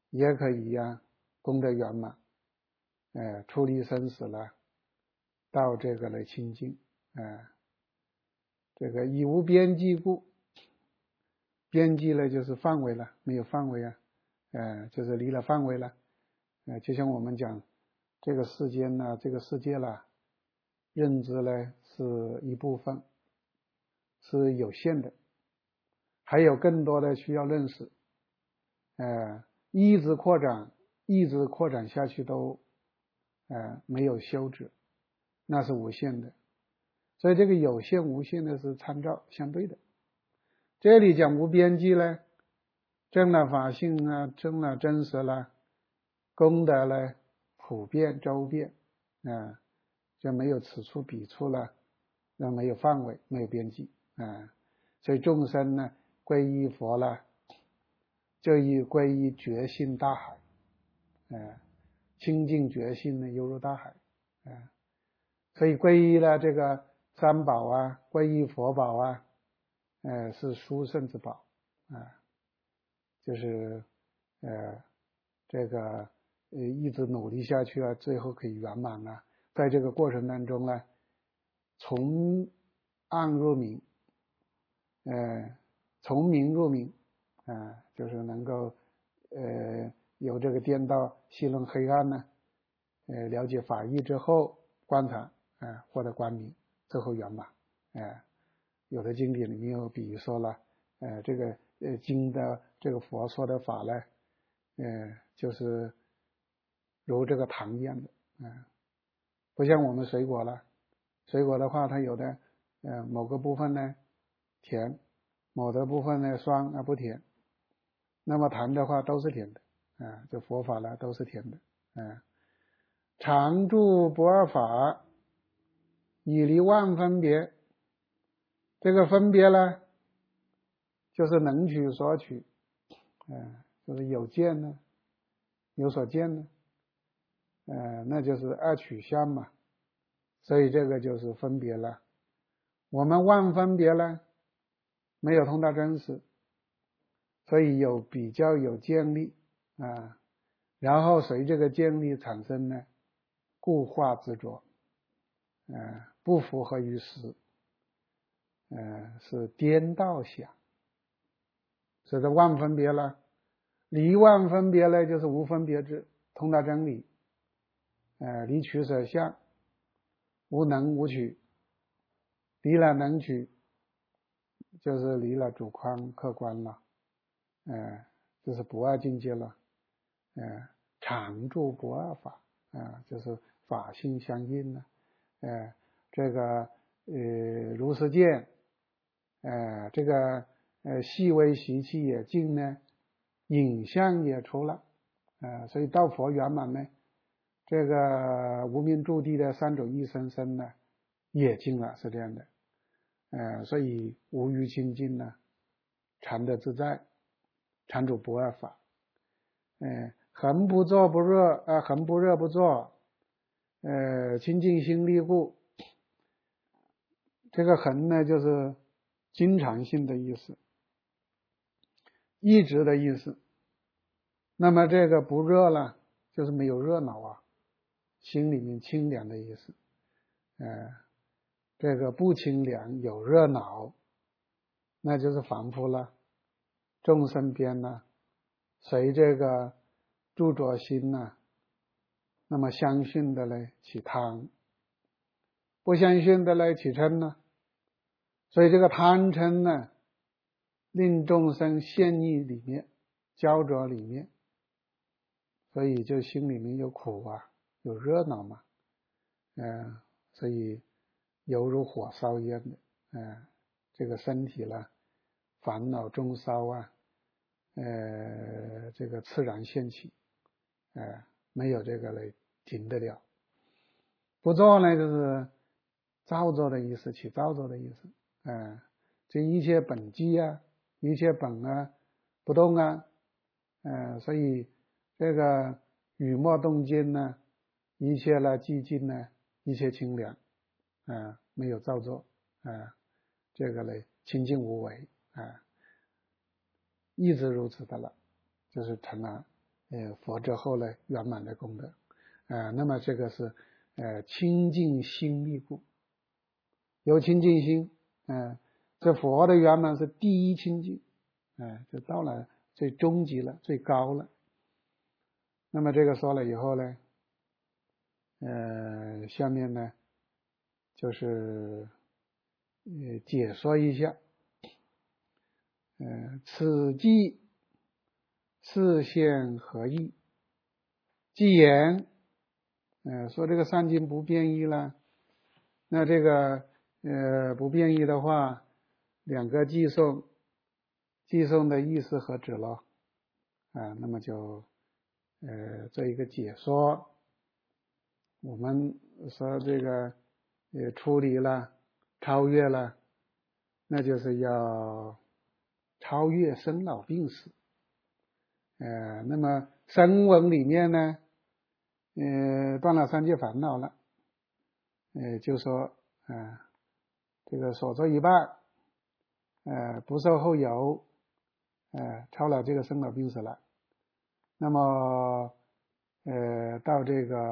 也可以呀、啊、功德圆满，呃，出离生死了，到这个来清净，呃，这个以无边际故，边际呢就是范围了，没有范围啊，呃，就是离了范围了，呃，就像我们讲这个世间呢，这个世界啦，认知呢是一部分，是有限的，还有更多的需要认识，呃，一直扩展，一直扩展下去都，呃，没有休止，那是无限的。所以这个有限无限的是参照相对的。这里讲无边际呢，证了法性啊，证了真实了，功德呢普遍周遍啊，就没有此处彼处了，那没有范围，没有边际啊。所以众生呢皈依佛了，就以皈依觉性大海，啊，清净觉性呢犹如大海啊。所以皈依了这个三宝啊，皈依佛宝啊，呃，是殊胜之宝啊，就是呃这个呃一直努力下去啊，最后可以圆满啊。在这个过程当中呢，从暗入明，呃，从明入明啊、呃，就是能够呃由这个颠倒戏论黑暗呢，呃了解法义之后观察啊、呃，获得光明，最后圆满。呃，有的经典里面有比喻说了，呃，这个呃经的这个佛说的法呢，呃，就是如这个糖一样的，呃，不像我们水果了，水果的话它有的呃某个部分呢甜，某的部分呢酸啊不甜，那么糖的话都是甜的啊、呃，这佛法呢都是甜的啊、呃。常住不二法，以离万分别。这个分别呢，就是能取所取，呃，就是有见呢，有所见呢，呃，那就是二取相嘛。所以这个就是分别了。我们万分别呢，没有通达真实，所以有比较有见力啊，然后随这个见力产生呢固化执着，呃，不符合于实，呃，是颠倒想，所以这万分别了。离万分别呢，就是无分别智，通达真理，呃，离取舍相，无能无取，离了能取，就是离了主观客观了，呃，就是不二境界了，呃，常住不二法，啊、呃，就是法性相应了，呃，这个呃如实见，呃，这个呃细微习气也尽呢，影像也出了，呃，所以到佛圆满呢，这个无明住地的三种一生生呢也尽了，是这样的，呃，所以无余清净呢，常得自在，常住不二法，呃，恒不作不热啊、呃，恒不热不作，呃，清净心力故。这个恒呢，就是经常性的意思，一直的意思。那么这个不热了，就是没有热闹啊，心里面清凉的意思。呃，这个不清凉有热闹，那就是凡夫了。众生边呢，随这个著着心呢，那么相信的呢起贪，不相信的呢起嗔呢，所以这个贪嗔呢，令众生陷溺里面，焦灼里面，所以就心里面有苦啊，有热闹嘛，呃，所以犹如火烧一样的，呃，这个身体呢，烦恼中烧啊，呃，这个自然现起，呃，没有这个来停得了。不作呢，就是造作的意思，起造作的意思，呃，这一切本寂啊，一切本啊，不动啊，呃，所以这个雨墨动静呢，一切呢寂静呢，一切清凉，啊、呃，没有造作，啊、呃，这个呢清净无为，啊、呃，一直如此的了，就是成了呃佛之后呢圆满的功德。呃，那么这个是呃清净心力故，有清净心，呃，这佛的圆满是第一清净，呃，就到了最终极了，最高了。那么这个说了以后呢，呃，下面呢就是呃解说一下，呃，此即视线合一，即言，呃，说这个三经不变异了，那这个呃不变异的话，两个寄送，寄送的意思何止了？啊，那么就呃做一个解说。我们说这个呃处理了，超越了，那就是要超越生老病死。呃，那么声闻里面呢，呃，断了三界烦恼了，呃，就说，呃，这个所作一半，呃，不受后有，呃，超了这个生老病死了。那么，呃，到这个，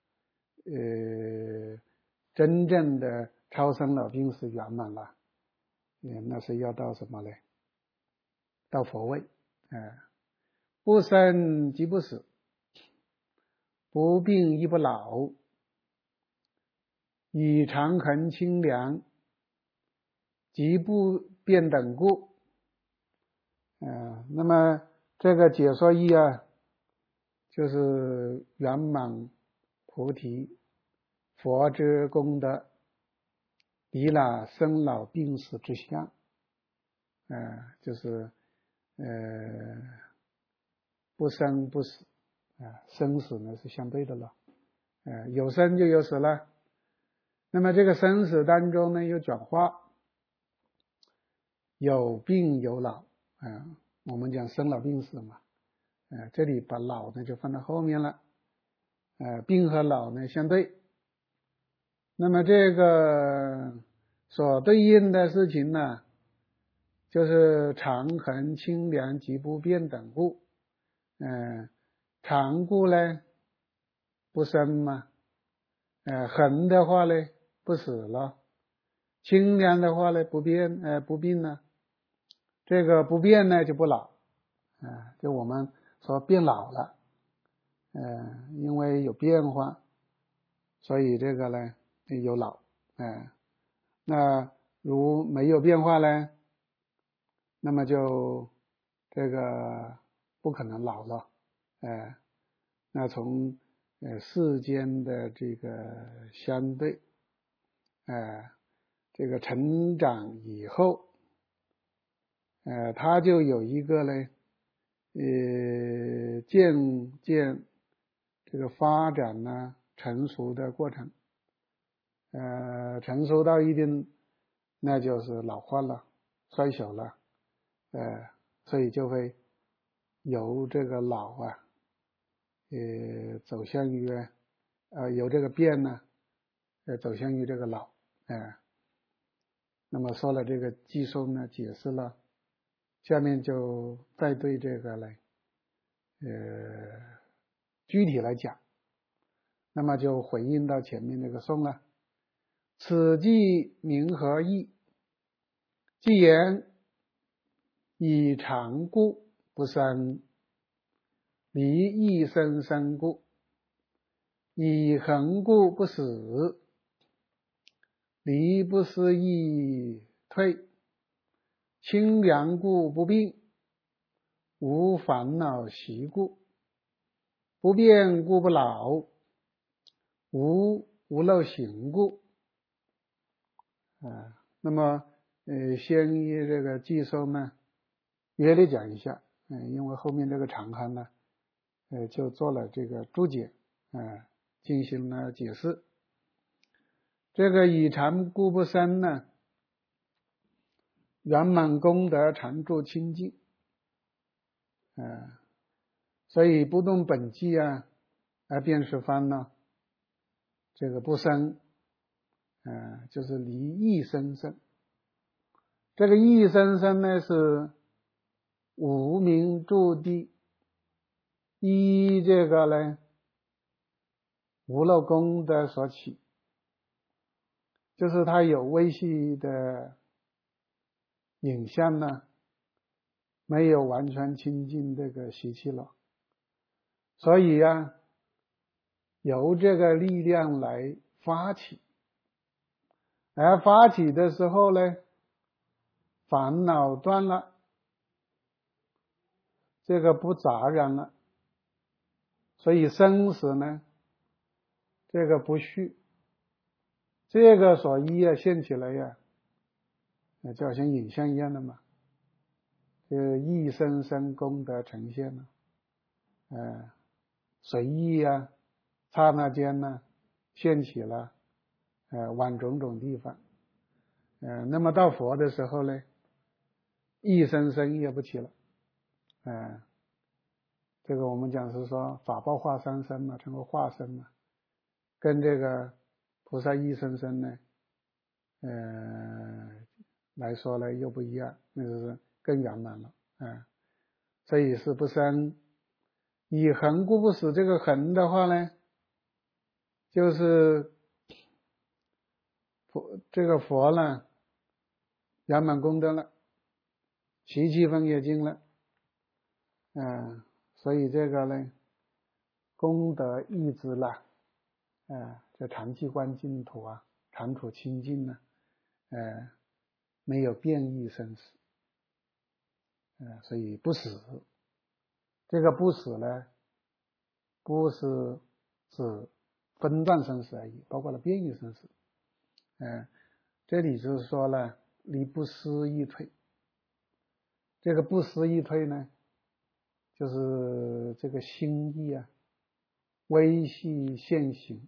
呃，真正的超生老病死圆满了，呃，那是要到什么呢？到佛位，呃，不生即不死，不病亦不老，以长恒清凉，即不变等故。呃，那么这个解说义啊，就是圆满菩提佛之功德，离了生老病死之相，呃，就是呃不生不死，啊、呃，生死呢是相对的了，呃，有生就有死了。那么这个生死当中呢有转化，有病有老，啊、呃，我们讲生老病死嘛，呃，这里把老呢就放到后面了，呃，病和老呢相对。那么这个所对应的事情呢，就是长恒清凉即不变等故。嗯、呃，长故呢不生嘛，呃，恒的话呢不死了，清凉的话呢不变，呃不病了，这个不变呢就不老，啊、呃，就我们说变老了，呃，因为有变化，所以这个呢有老，呃，那如没有变化呢，那么就这个不可能老了，呃，那从呃世间的这个相对，呃，这个成长以后，呃，它就有一个呢，呃，渐渐这个发展呢成熟的过程，呃，成熟到一定，那就是老化了，衰小了，呃，所以就会由这个老啊，呃，走向于呃由这个变呢，呃，走向于这个老，呃，那么说了这个寄送呢，解释了，下面就再对这个来，呃，具体来讲，那么就回应到前面那个颂了。此即名何义？既言以长故不生，离异生生故；以恒故不死，离不思亦退；清凉故不病，无烦恼习故；不变故不老，无无漏行故。啊，那么呃，先以这个寄收呢，约略讲一下，嗯、呃，因为后面这个长行呢，呃，就做了这个注解，啊、呃，进行了解释。这个以常故不生呢，圆满功德常住清净，啊、呃，所以不动本际啊，而便是方呢，这个不生，啊、呃，就是离异生生。这个异生生呢是无明住地依这个呢无漏功德所起，就是它有微细的影像呢，没有完全清净这个习气了，所以啊，由这个力量来发起，而发起的时候呢，烦恼断了，这个不杂染了，所以生死呢，这个不续，这个所依啊现起来呀、啊，就好像影像一样的嘛，这个一生生功德呈现了，呃，随意啊，刹那间呢，现起了，呃，往种种地方，呃，那么到佛的时候呢，一生生也不起了，呃，这个我们讲是说法报化三身嘛，称为化身嘛，跟这个菩萨一生生呢，呃，来说呢又不一样，那就是更圆满了，啊，所以是不生。以恒故不死，这个恒的话呢，就是佛这个佛呢圆满功德了，习气分也尽了，嗯，所以这个呢功德益之了，呃，这长期观净土啊，长处清净呢，呃，没有变异生死，呃，所以不死。这个不死呢，不是指分段生死而已，包括了变异生死。呃，这里就是说了，离不思一退。这个不思一退呢，就是这个心意啊，微细现行，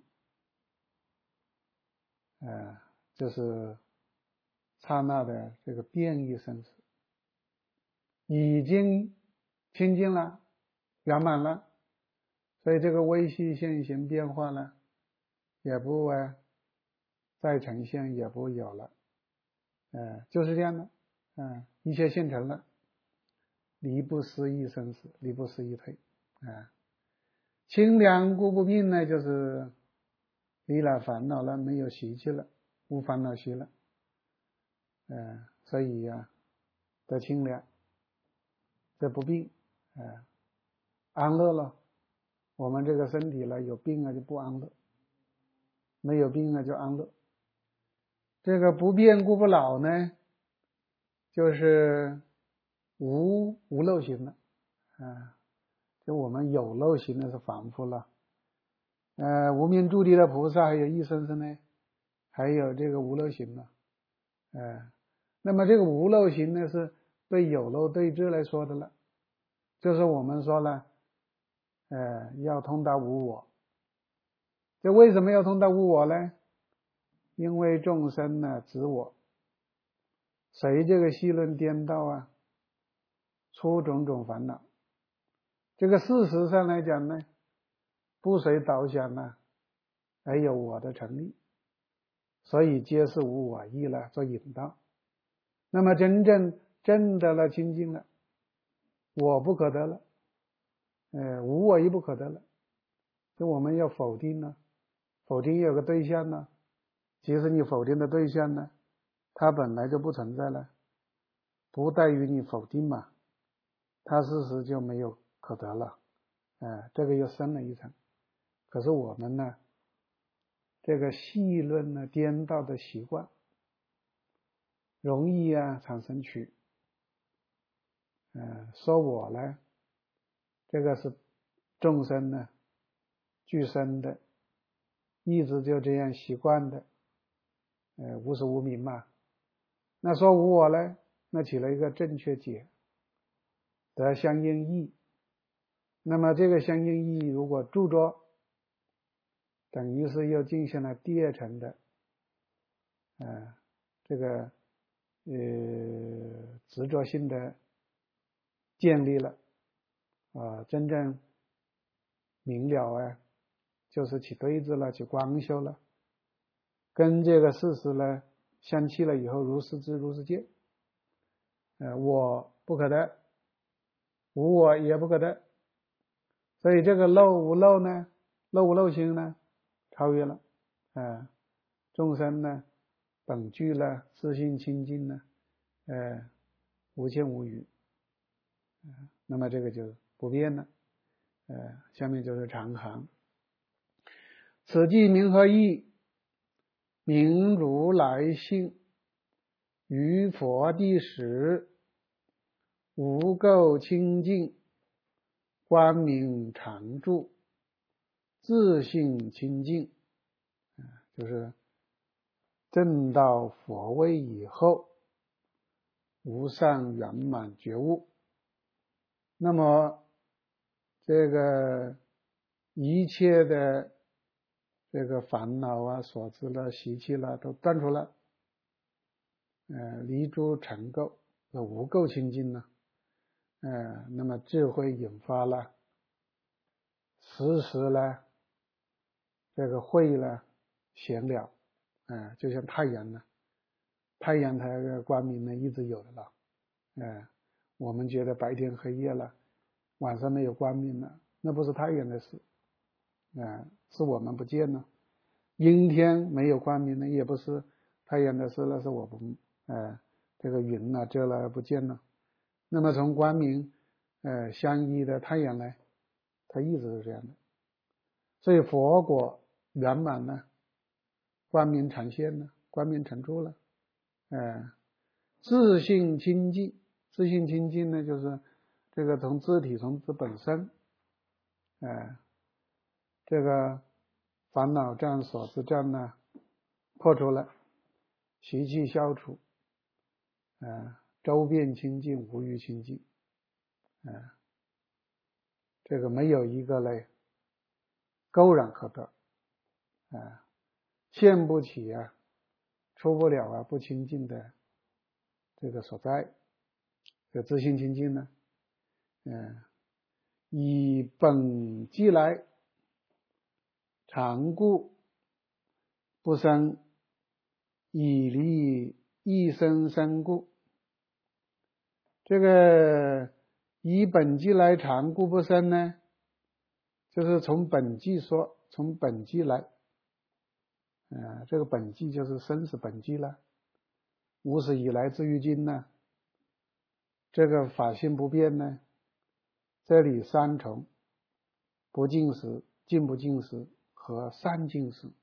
呃，就是刹那的这个变异生死，已经清净了，圆满了，所以这个微细现行变化呢，也不啊再呈现，也不有了，呃，就是这样的，嗯、呃，一切现成了，离不思议生死，离不思议退，啊、呃，清凉故不病呢，就是离了烦恼了，没有习气了，无烦恼习了，呃，所以呀、啊，得清凉，这不病，呃，安乐了。我们这个身体呢，有病啊就不安乐，没有病啊就安乐。这个不变故不老呢，就是无无漏行了，啊，就我们有漏行的是反复了，呃，无明住地的菩萨还有一生生呢，还有这个无漏行了，呃，那么这个无漏行呢是对有漏对治来说的了，就是我们说了，呃，要通达无我。这为什么要通达无我呢？因为众生呢执我，随这个戏论颠倒啊，出种种烦恼。这个事实上来讲呢，不随导想呢，而有我的成立，所以皆是无我意了做引导。那么真正证得了清净了，我不可得了，呃，无我亦不可得了。就我们要否定呢，否定有个对象呢，其实你否定的对象呢，它本来就不存在了，不待于你否定嘛，它事实就没有可得了，呃，这个又深了一层。可是我们呢，这个戏论呢颠倒的习惯，容易啊产生取，呃，说我呢，这个是众生呢俱生的，一直就这样习惯的，呃，无始无明嘛。那说无我呢，那起了一个正确解，得相应义。那么这个相应义如果著作，等于是又进行了第二层的，呃，这个呃执着性的建立了，啊、呃，真正明了啊，就是起对治了，起光修了，跟这个事实呢相契了以后，如是知如是见，呃，我不可得，无我也不可得， 所以这个漏无漏呢，漏无漏心呢，超越了，啊，众生呢，本具了自性清净呢，呃，无见无余，呃，那么这个就不变了，呃，下面就是长行。此即名何义？名如来性，于佛地时，无垢清净，光明常住，自性清净，就是证到佛位以后，无上圆满觉悟。那么这个一切的这个烦恼啊、所知了、习气了，都断除了，呃，离诸尘垢，无垢清净了，呃，那么智慧引发了，时时呢，这个慧呢显了，呃，就像太阳呢，太阳它的光明呢一直有的了，呃，我们觉得白天黑夜了，晚上没有光明了，那不是太阳的事，呃，是我们不见了。阴天没有光明呢，也不是太阳的事，那是我们呃这个云啊遮了不见了。那么从光明呃相依的太阳呢，它一直是这样的。所以佛果圆满了，光明常现了，光明常住了，呃自性清净，自性清净呢，就是这个从自体从自本身，呃这个烦恼障、所知障呢破除了，习气消除，呃周遍清净，无余清净，呃这个没有一个嘞勾染可得，呃现不起啊，出不了啊不清净的这个所在，这自性清净呢，嗯、呃，以本即来，常故不生，以离一生生故。这个以本即来，常故不生呢，就是从本际说，从本际来，呃，这个本际就是生死本际了。无始以来至于今呢，这个法性不变呢，这里三重：不净时、净不净时和三净时。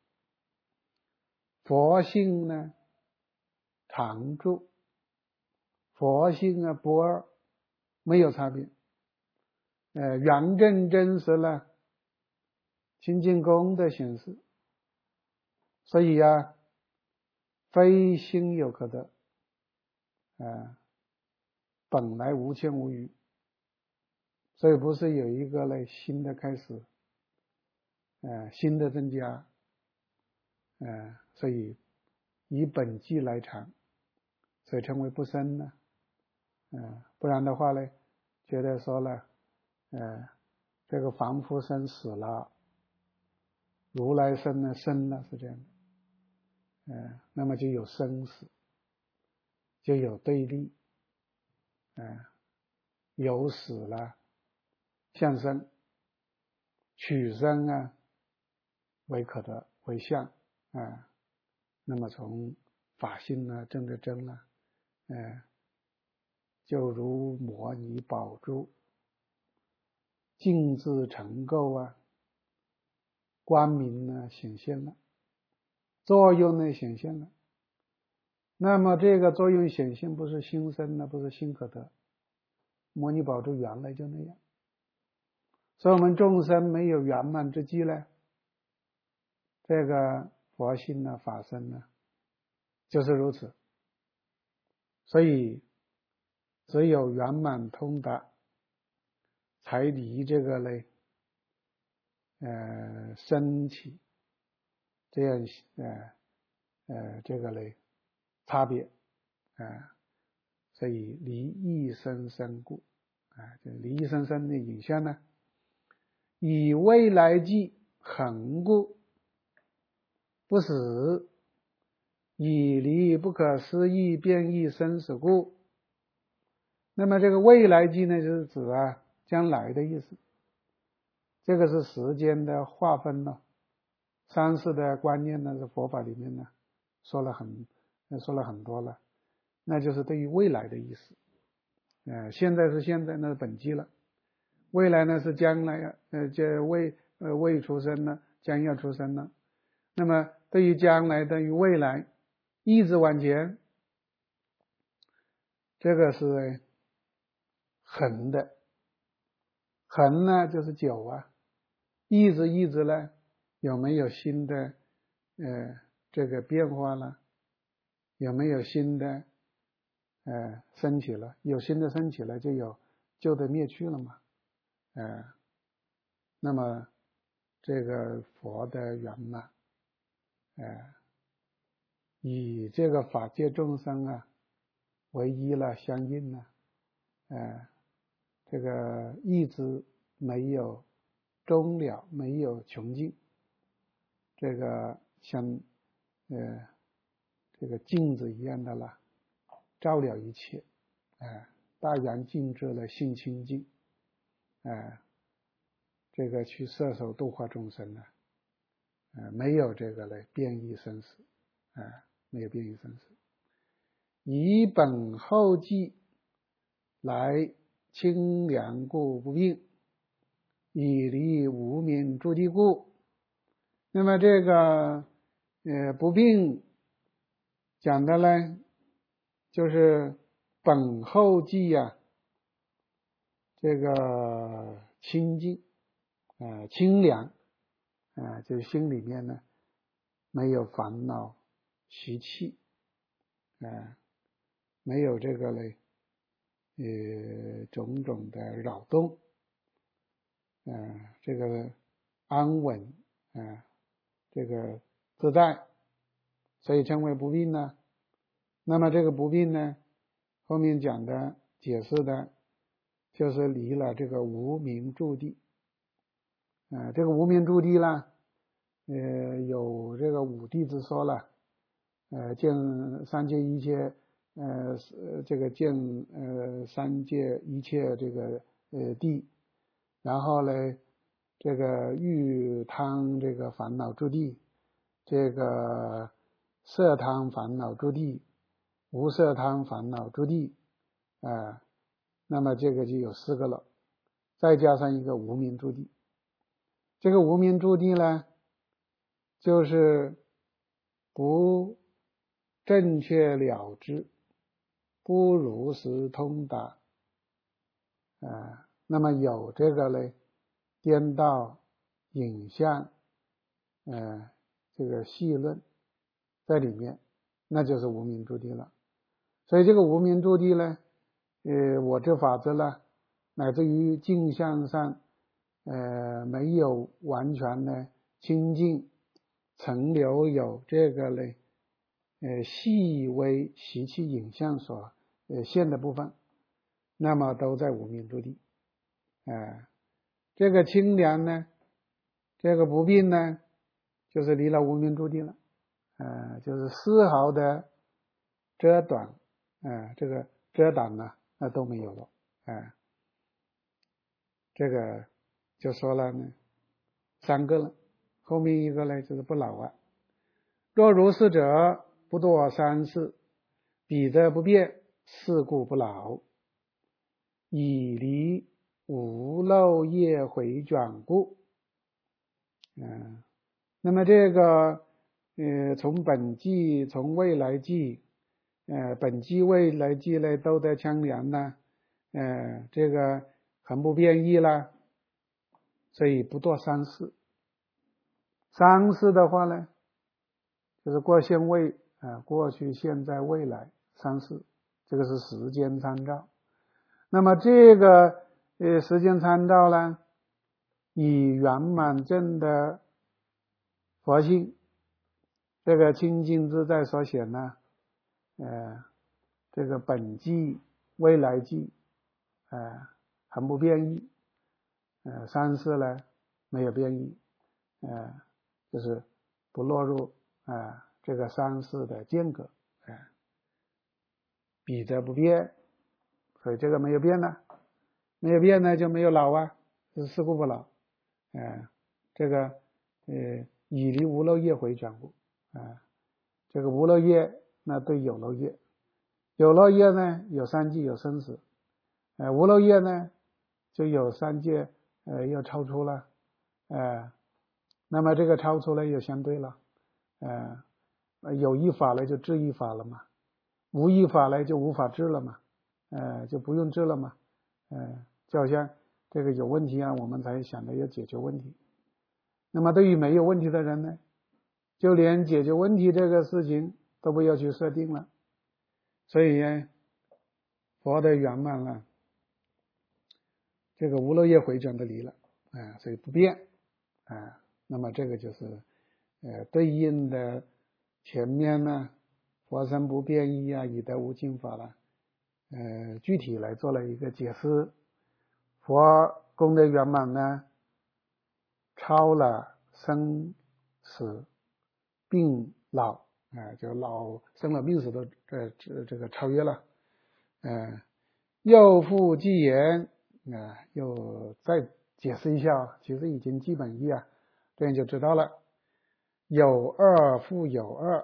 佛性呢常住，佛性啊不二，没有差别。呃，圆正真实呢，清净功德显示。所以啊，非心有可得，呃，本来无欠无余。所以不是有一个呢新的开始，呃，新的增加，呃，所以以本际来常，所以称为不生呢，呃，不然的话呢，觉得说呢，呃，这个凡夫生死了，如来生呢生了，是这样的，呃，那么就有生死，就有对立，呃，有死了相生，取生啊为可得为相啊、呃，那么从法性呢证的真了，呃，就如摩尼宝珠，净智成垢啊，光明呢显现了，作用呢显现了。那么这个作用显现不是心生的，不是心可得，摩尼宝珠原来就那样。所以我们众生没有圆满之际呢，这个佛性呢、法身呢，就是如此。所以只有圆满通达，才离这个呢，呃，升起这样呃呃这个呢差别，啊、呃，所以离一生生故，啊、呃，这离一生生的影像呢，以未来际恒故，不死，以离不可思议变异生死故。那么这个未来际呢，就是指啊将来的意思。 这个是时间的划分了。三世的观念呢，是佛法里面呢说了很说了很多了，那就是对于未来的意思。呃，现在是现在，那是本机了；未来呢是将来呀，呃，这未呃未出生了，将要出生了。那么对于将来，对于未来，一直往前，这个是恒的。恒呢就是久啊，一直一直呢有没有新的呃这个变化了？有没有新的呃升起了？有新的升起了，就有旧的灭去了嘛。呃，那么这个佛的圆满，呃，以这个法界众生啊为一了，相应了，呃，这个一直没有终了，没有穷尽，这个像呃这个镜子一样的了，照了一切，呃，大圆净智了，性清净，呃，这个去摄受度化众生呢，呃，没有这个来变异生死，呃，没有变异生死，以本后继来清凉故不病，以离无明诸地故。那么这个呃不病讲的呢，就是本后继呀，这个清净呃清凉呃就是心里面呢没有烦恼习气，呃没有这个嘞呃种种的扰动，呃这个安稳呃这个自在，所以称为不病呢。那么这个不病呢，后面讲的解释的就是离了这个无明诸地。呃这个无明诸地呢，呃有这个五地之说了，呃见三界一切呃这个见呃三界一切这个呃地，然后呢这个欲贪这个烦恼诸地，这个色贪烦恼诸地，无色贪烦恼诸地，呃那么这个就有四个了，再加上一个无明诸地。这个无明诸地呢，就是不正确了知，不如实通达，呃那么有这个呢颠倒影像呃这个戏论在里面，那就是无明诸地了。所以这个无明诸地呢，呃我这法则呢，乃至于镜像上呃没有完全的清净，曾留有这个呢呃细微习气影像所呃现的部分，那么都在无明诸地。呃这个清凉呢，这个不病呢，就是离了无明诸地了，呃就是丝毫的遮挡，呃这个遮挡呢那都没有了，呃这个就说了呢三个了，后面一个呢就是不老啊。若如是者，不堕三世，彼则不变，是故不老，以离无漏业回转故。嗯，那么这个呃从本纪从未来纪，呃本纪未来纪呢都在清凉呢，呃这个很不变异了，所以不堕三世。三世的话呢，就是过现未啊、呃，过去现在未来三世，这个是时间参照。那么这个呃时间参照呢，以圆满正的佛性，这个清净自在所显呢，呃这个本纪未来纪呃很不变异，呃三世呢没有变异，呃就是不落入啊、呃、这个三世的间隔，呃彼则不变，所以这个没有变呢，没有变呢就没有老啊，是事故不老。 呃，这个呃以离无漏业回转故，啊、呃，这个无漏业那对有漏业，有漏业呢有三际有生死，呃，无漏业呢就有三界，呃，又超出了，呃，那么这个超出了又相对了，呃，有一法了就治一法了嘛，无一法了就无法治了嘛，呃，就不用治了嘛，呃，就好像这个有问题啊，我们才想着要解决问题。那么对于没有问题的人呢，就连解决问题这个事情都不要去设定了。所以呢，佛的圆满了，这个无漏业回转的离了，啊、呃，所以不变，啊、呃，那么这个就是呃对应的前面呢，佛身不变异啊，以得无尽法了，呃，具体来做了一个解释。佛功德圆满呢，超了生死病老，啊、呃，就老生老病死都呃这这个超越了，呃，又复记言，啊、呃，又再解释一下，其实已经基本义啊，这样就知道了。有二复有二，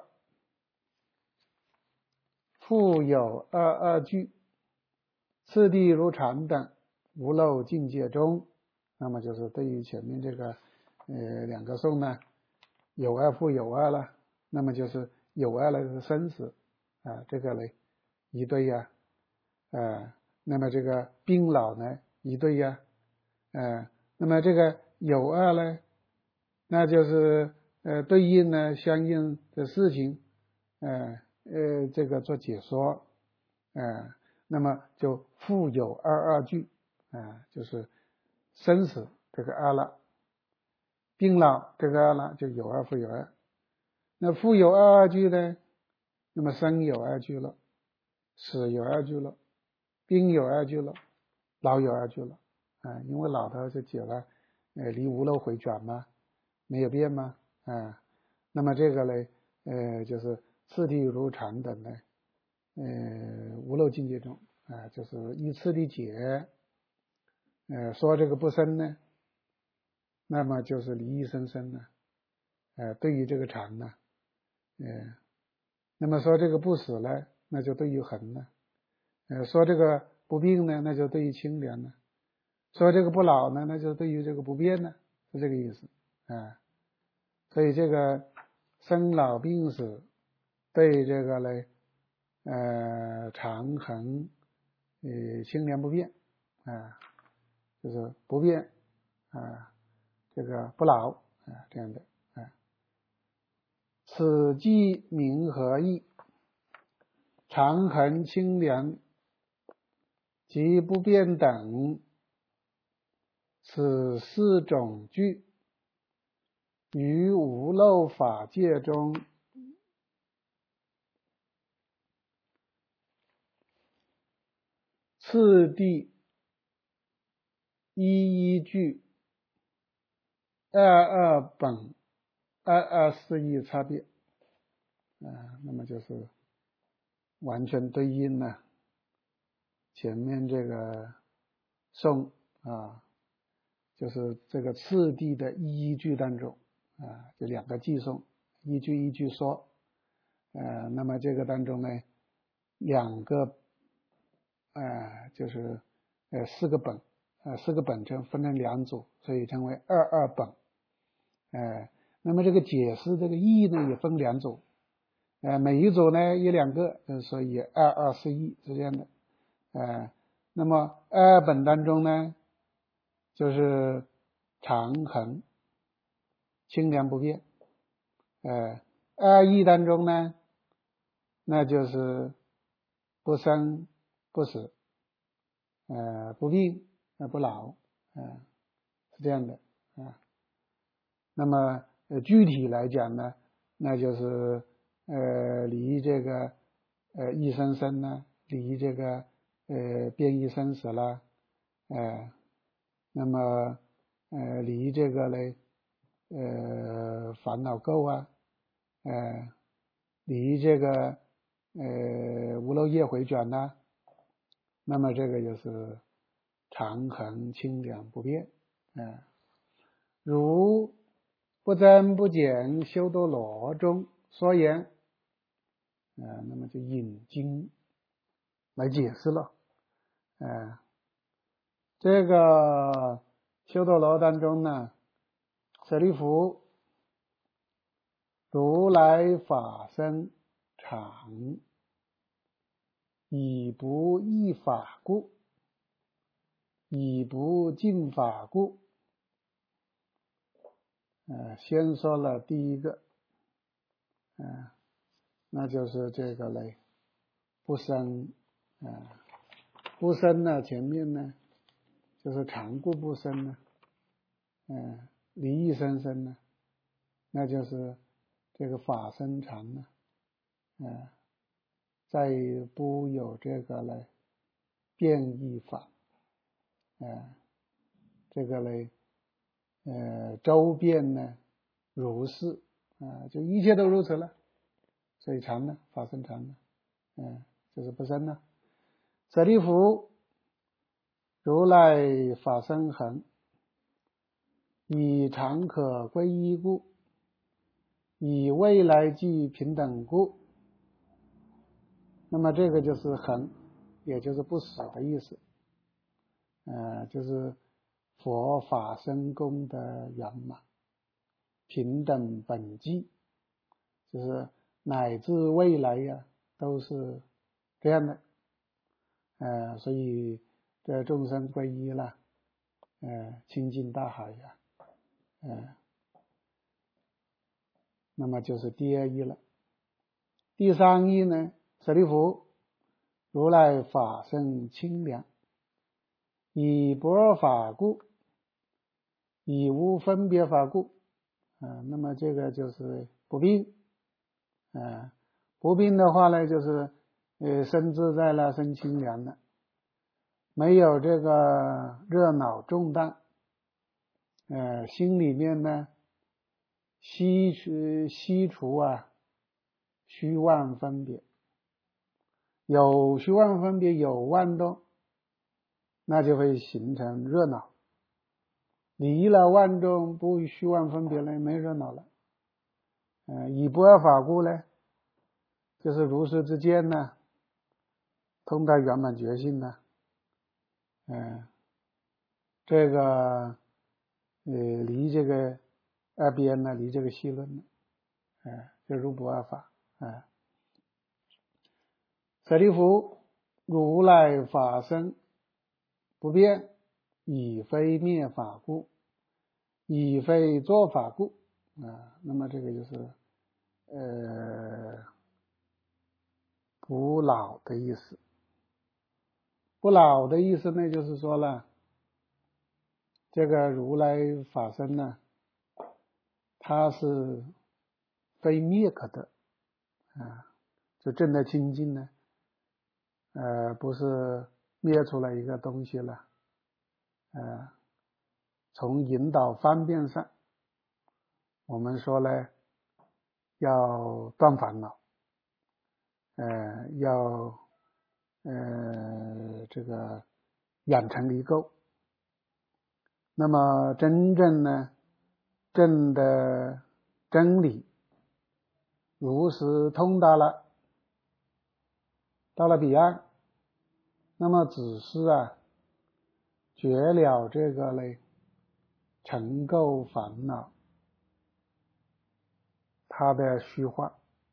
复有二二句，次第如常等，无漏境界中。那么就是对于前面这个呃两个颂呢，有二复有二了，那么就是有二了是生死啊，这个嘞一对呀，呃，那么这个病老呢一对呀，呃，那么这个有二呢，那就是呃对应呢相应的事情，呃呃这个做解说，呃，那么就复有二二句，啊、呃，就是生死这个二了，病老这个二了，就有二复有二。那复有二二句呢，那么生有二句了，死有二句了，病有二句了，老有二句了，啊、呃，因为老头就解了，呃，离无漏回转嘛，没有变嘛，啊、呃，那么这个呢，呃，就是次第如常等呢，呃，无漏境界中，啊、呃，就是依次第解，呃，说这个不生呢，那么就是离一生生呢，呃，对于这个常呢，呃，那么说这个不死呢，那就对于恒呢，呃，说这个不病呢，那就对于清凉呢，说这个不老呢，那就对于这个不变呢，是这个意思啊、呃。所以这个生老病死对这个呢，呃，常恒呃清凉不变啊、呃，就是不变啊、呃，这个不老啊、呃、这样的啊、呃。此即名何义？常恒清凉及不变等，此四种句于无漏法界中次第一一句二二本二二四义差别啊、呃，那么就是完全对应了前面这个颂啊，就是这个次第的一一句当中啊，就两个偈颂，一句一句说，呃，那么这个当中呢，两个呃就是呃四个本，呃四个本称分成两组，所以称为二二本。呃，那么这个解释这个意义呢也分两组，呃每一组呢有两个，呃所以二二四义是这样的。呃，那么二本当中呢，就是常恒清凉不变。呃，二义当中呢，那就是不生不死，呃，不病呃不老，呃，是这样的啊。那么呃具体来讲呢，那就是呃离这个呃一生生呢，离这个呃变异生死了，呃，那么呃离这个呢呃烦恼垢啊，呃离这个呃无漏业回转呐、啊，那么这个就是常恒清凉不变，呃如不增不减修多罗中说言，呃，那么就引经来解释了。呃，这个修多罗当中呢，舍利弗，如来法身常，以不异法故，以不尽法故。呃，先说了第一个，呃，那就是这个嘞，不生，呃，不生呢，前面呢就是常故不生呢，呃，离异生生呢，那就是这个法身常呢，呃，再不有这个嘞变异法，呃，这个嘞，呃，周边呢如是，啊、呃，就一切都如此了，所以常呢，法身常呢，嗯、呃，就是不生呢。舍利弗，如来法身恒，以常可归依故，以未来际平等故。那么这个就是恒，也就是不死的意思，呃，就是佛法身功的圆满，平等本际，就是乃至未来呀、啊、都是这样的，呃，所以这众生归依了，呃，亲近大海呀、啊，呃，那么就是第二义了。第三义呢，舍利弗，如来法身清凉，以不二法故，以无分别法故，啊、呃，那么这个就是不病，啊、呃，不病的话呢，就是呃身自在了，身清凉了，没有这个热恼重担，呃，心里面呢悉除悉除啊虚妄分别，有虚妄分别有妄动，那就会形成热恼。离了万众不虚妄分别了，没热恼了。呃，以不二法故呢，就是如是之见呢，通达圆满觉性呢，呃，这个呃离这个二边呢，离这个细论呢，呃，就如不二法啊、呃。舍利弗，如来法身不变，以非灭法故，以非作法故啊，那么这个就是呃不老的意思。不老的意思呢，就是说了，这个如来法身呢，它是非灭可得啊，就正得清净呢，呃，不是灭出来一个东西了，呃，从引导方便上，我们说呢，要断烦恼，呃，要呃这个远成离垢，那么真正呢，正的真理如实通达了，到了彼岸，那么只是啊绝了这个嘞尘垢烦恼它的虚幻，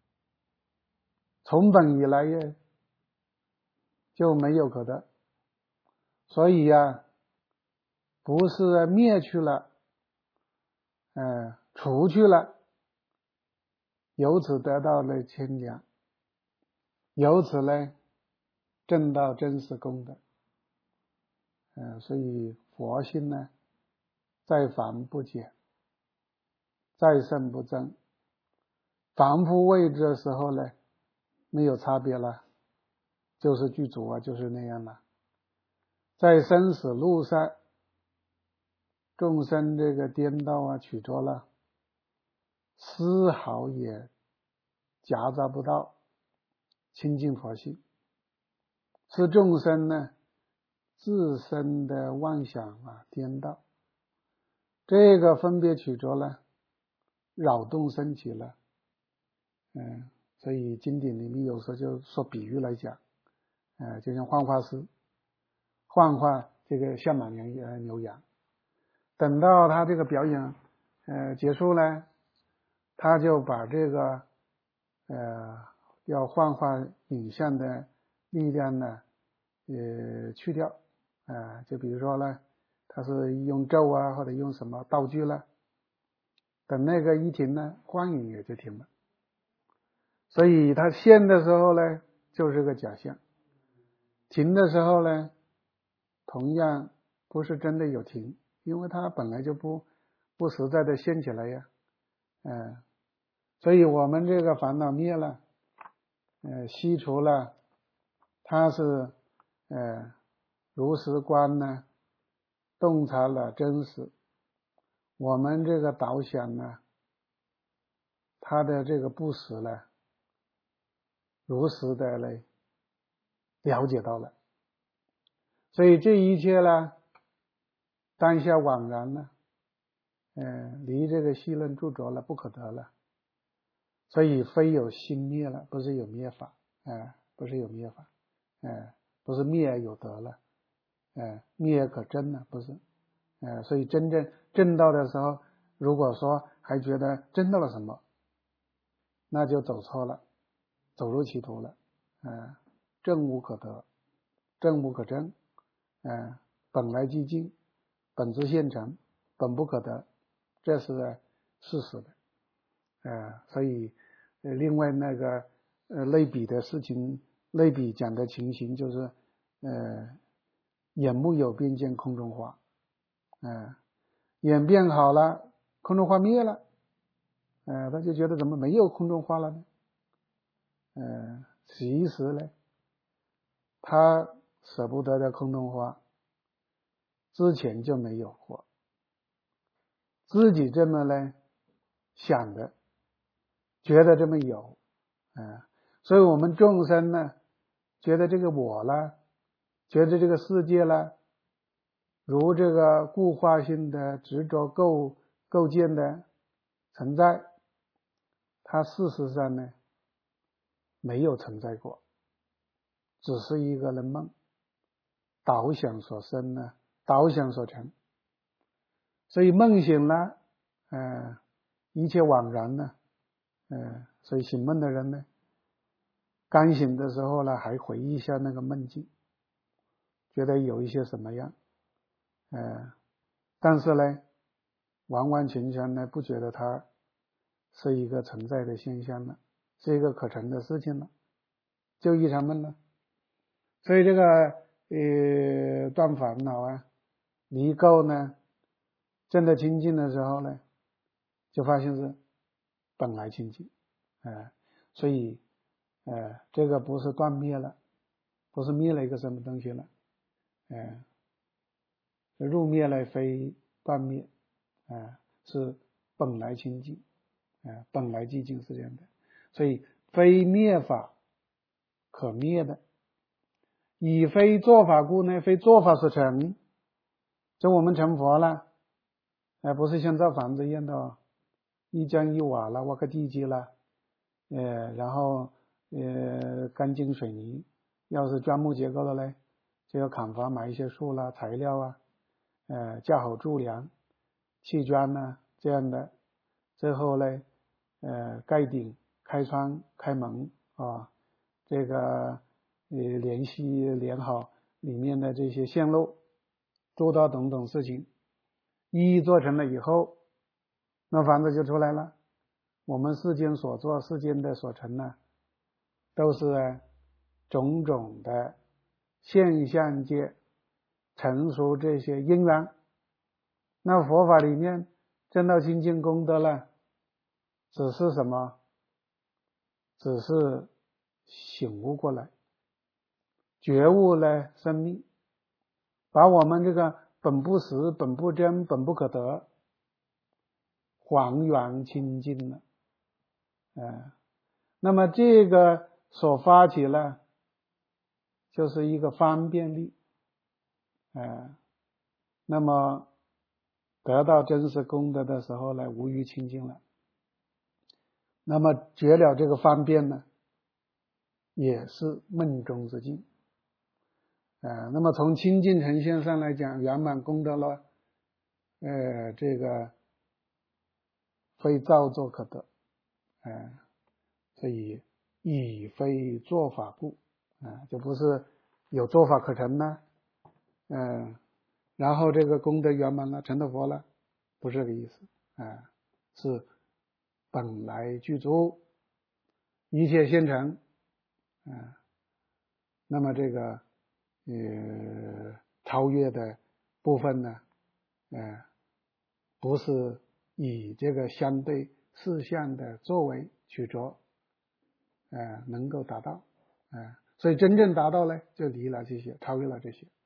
从本以来也就没有可得，所以呀、啊、不是灭去了，呃除去了，由此得到了清凉，由此呢证到真实功德，呃所以佛性呢在凡不减，在圣不增，凡夫位置的时候呢没有差别了，就是具足啊，就是那样了。在生死路上，众生这个颠倒啊曲折了，丝毫也夹杂不到清净佛性，是众生呢自身的妄想啊颠倒， 这个分别取着了，扰动升起了，嗯，所以经典里面有时候就说比喻来讲，呃，就像幻化师幻化这个下马牛呃牛羊，等到他这个表演呃结束呢，他就把这个呃要幻化影像的力量呢呃去掉，啊、呃，就比如说呢，他是用咒啊或者用什么道具了，等那个一停呢，幻影也就停了。所以他现的时候呢就是个假象，停的时候呢同样不是真的有停，因为它本来就不不实在的现起来呀，嗯，所以我们这个烦恼灭了，呃，息除了，它是呃如实观呢，洞察了真实，我们这个导想呢，它的这个不实呢，如实的嘞了解到了，所以这一切呢，当下惘然呢，呃，离这个细论著着了，不可得了，所以非有心灭了，不是有灭法，呃，不是有灭法，呃，不是灭有得了，呃，灭可真了，不是，呃，所以真正证道的时候，如果说还觉得证到了什么，那就走错了，走入歧途了，呃，证无可得，证无可真，呃，本来寂静，本自现成，本不可得，这是事实的，呃，所以呃，另外那个呃类比的事情，类比讲的情形就是呃眼目有变见空中花，呃眼变好了，空中花灭了，呃他就觉得怎么没有空中花了呢？呃其实呢，他舍不得的空中花之前就没有过，自己这么呢想的，觉得这么有，呃所以我们众生呢觉得这个我了，觉得这个世界了，如这个固化性的执着构构建的存在，它事实上呢没有存在过，只是一个人梦，导想所生呢，导想所成，所以梦醒了，呃，一切惘然呢，呃，所以醒梦的人呢，刚醒的时候呢，还回忆一下那个梦境，觉得有一些什么样，呃，但是呢，完完全全呢不觉得它是一个存在的现象了，是一个可成的事情了，就一场梦了。所以这个呃断烦恼啊，离垢呢，证得清净的时候呢，就发现是本来清净，呃，所以呃这个不是断灭了，不是灭了一个什么东西了，呃入灭了非断灭，呃是本来清净，呃本来寂静是这样的，所以非灭法可灭的，以非做法故呢，非做法所成，就我们成佛了，呃不是像造房子一样的哦，一砖一瓦了，挖个地基了，呃然后呃钢筋水泥，要是砖木结构了呢，就要砍伐买一些树啦材料啊，呃架好柱梁砌砖呢这样的，最后呢呃盖顶开窗开门啊，这个呃联系连好里面的这些线路，做到等等事情，一一做成了以后，那房子就出来了。我们世间所做世间的所成呢，都是种种的现象界成熟这些因缘，那佛法里面证到清净功德了，只是什么？只是醒悟过来，觉悟了生命，把我们这个本不实本不真本不可得还原清净了，呃那么这个所发起了就是一个方便力，呃那么得到真实功德的时候呢，无余清净了。那么觉了这个方便呢，也是梦中之境。呃，那么从清净呈现上来讲，圆满功德了，呃，这个非造作可得，呃，所以以非做法故，啊、呃，就不是有做法可成呢，嗯、呃，然后这个功德圆满了，成了佛了，不是这个意思，啊、呃，是本来具足，一切现成，啊、呃，那么这个呃超越的部分呢，呃，不是以这个相对事项的作为取着，呃，能够达到，呃，所以真正达到呢，就离了这些，超越了这些。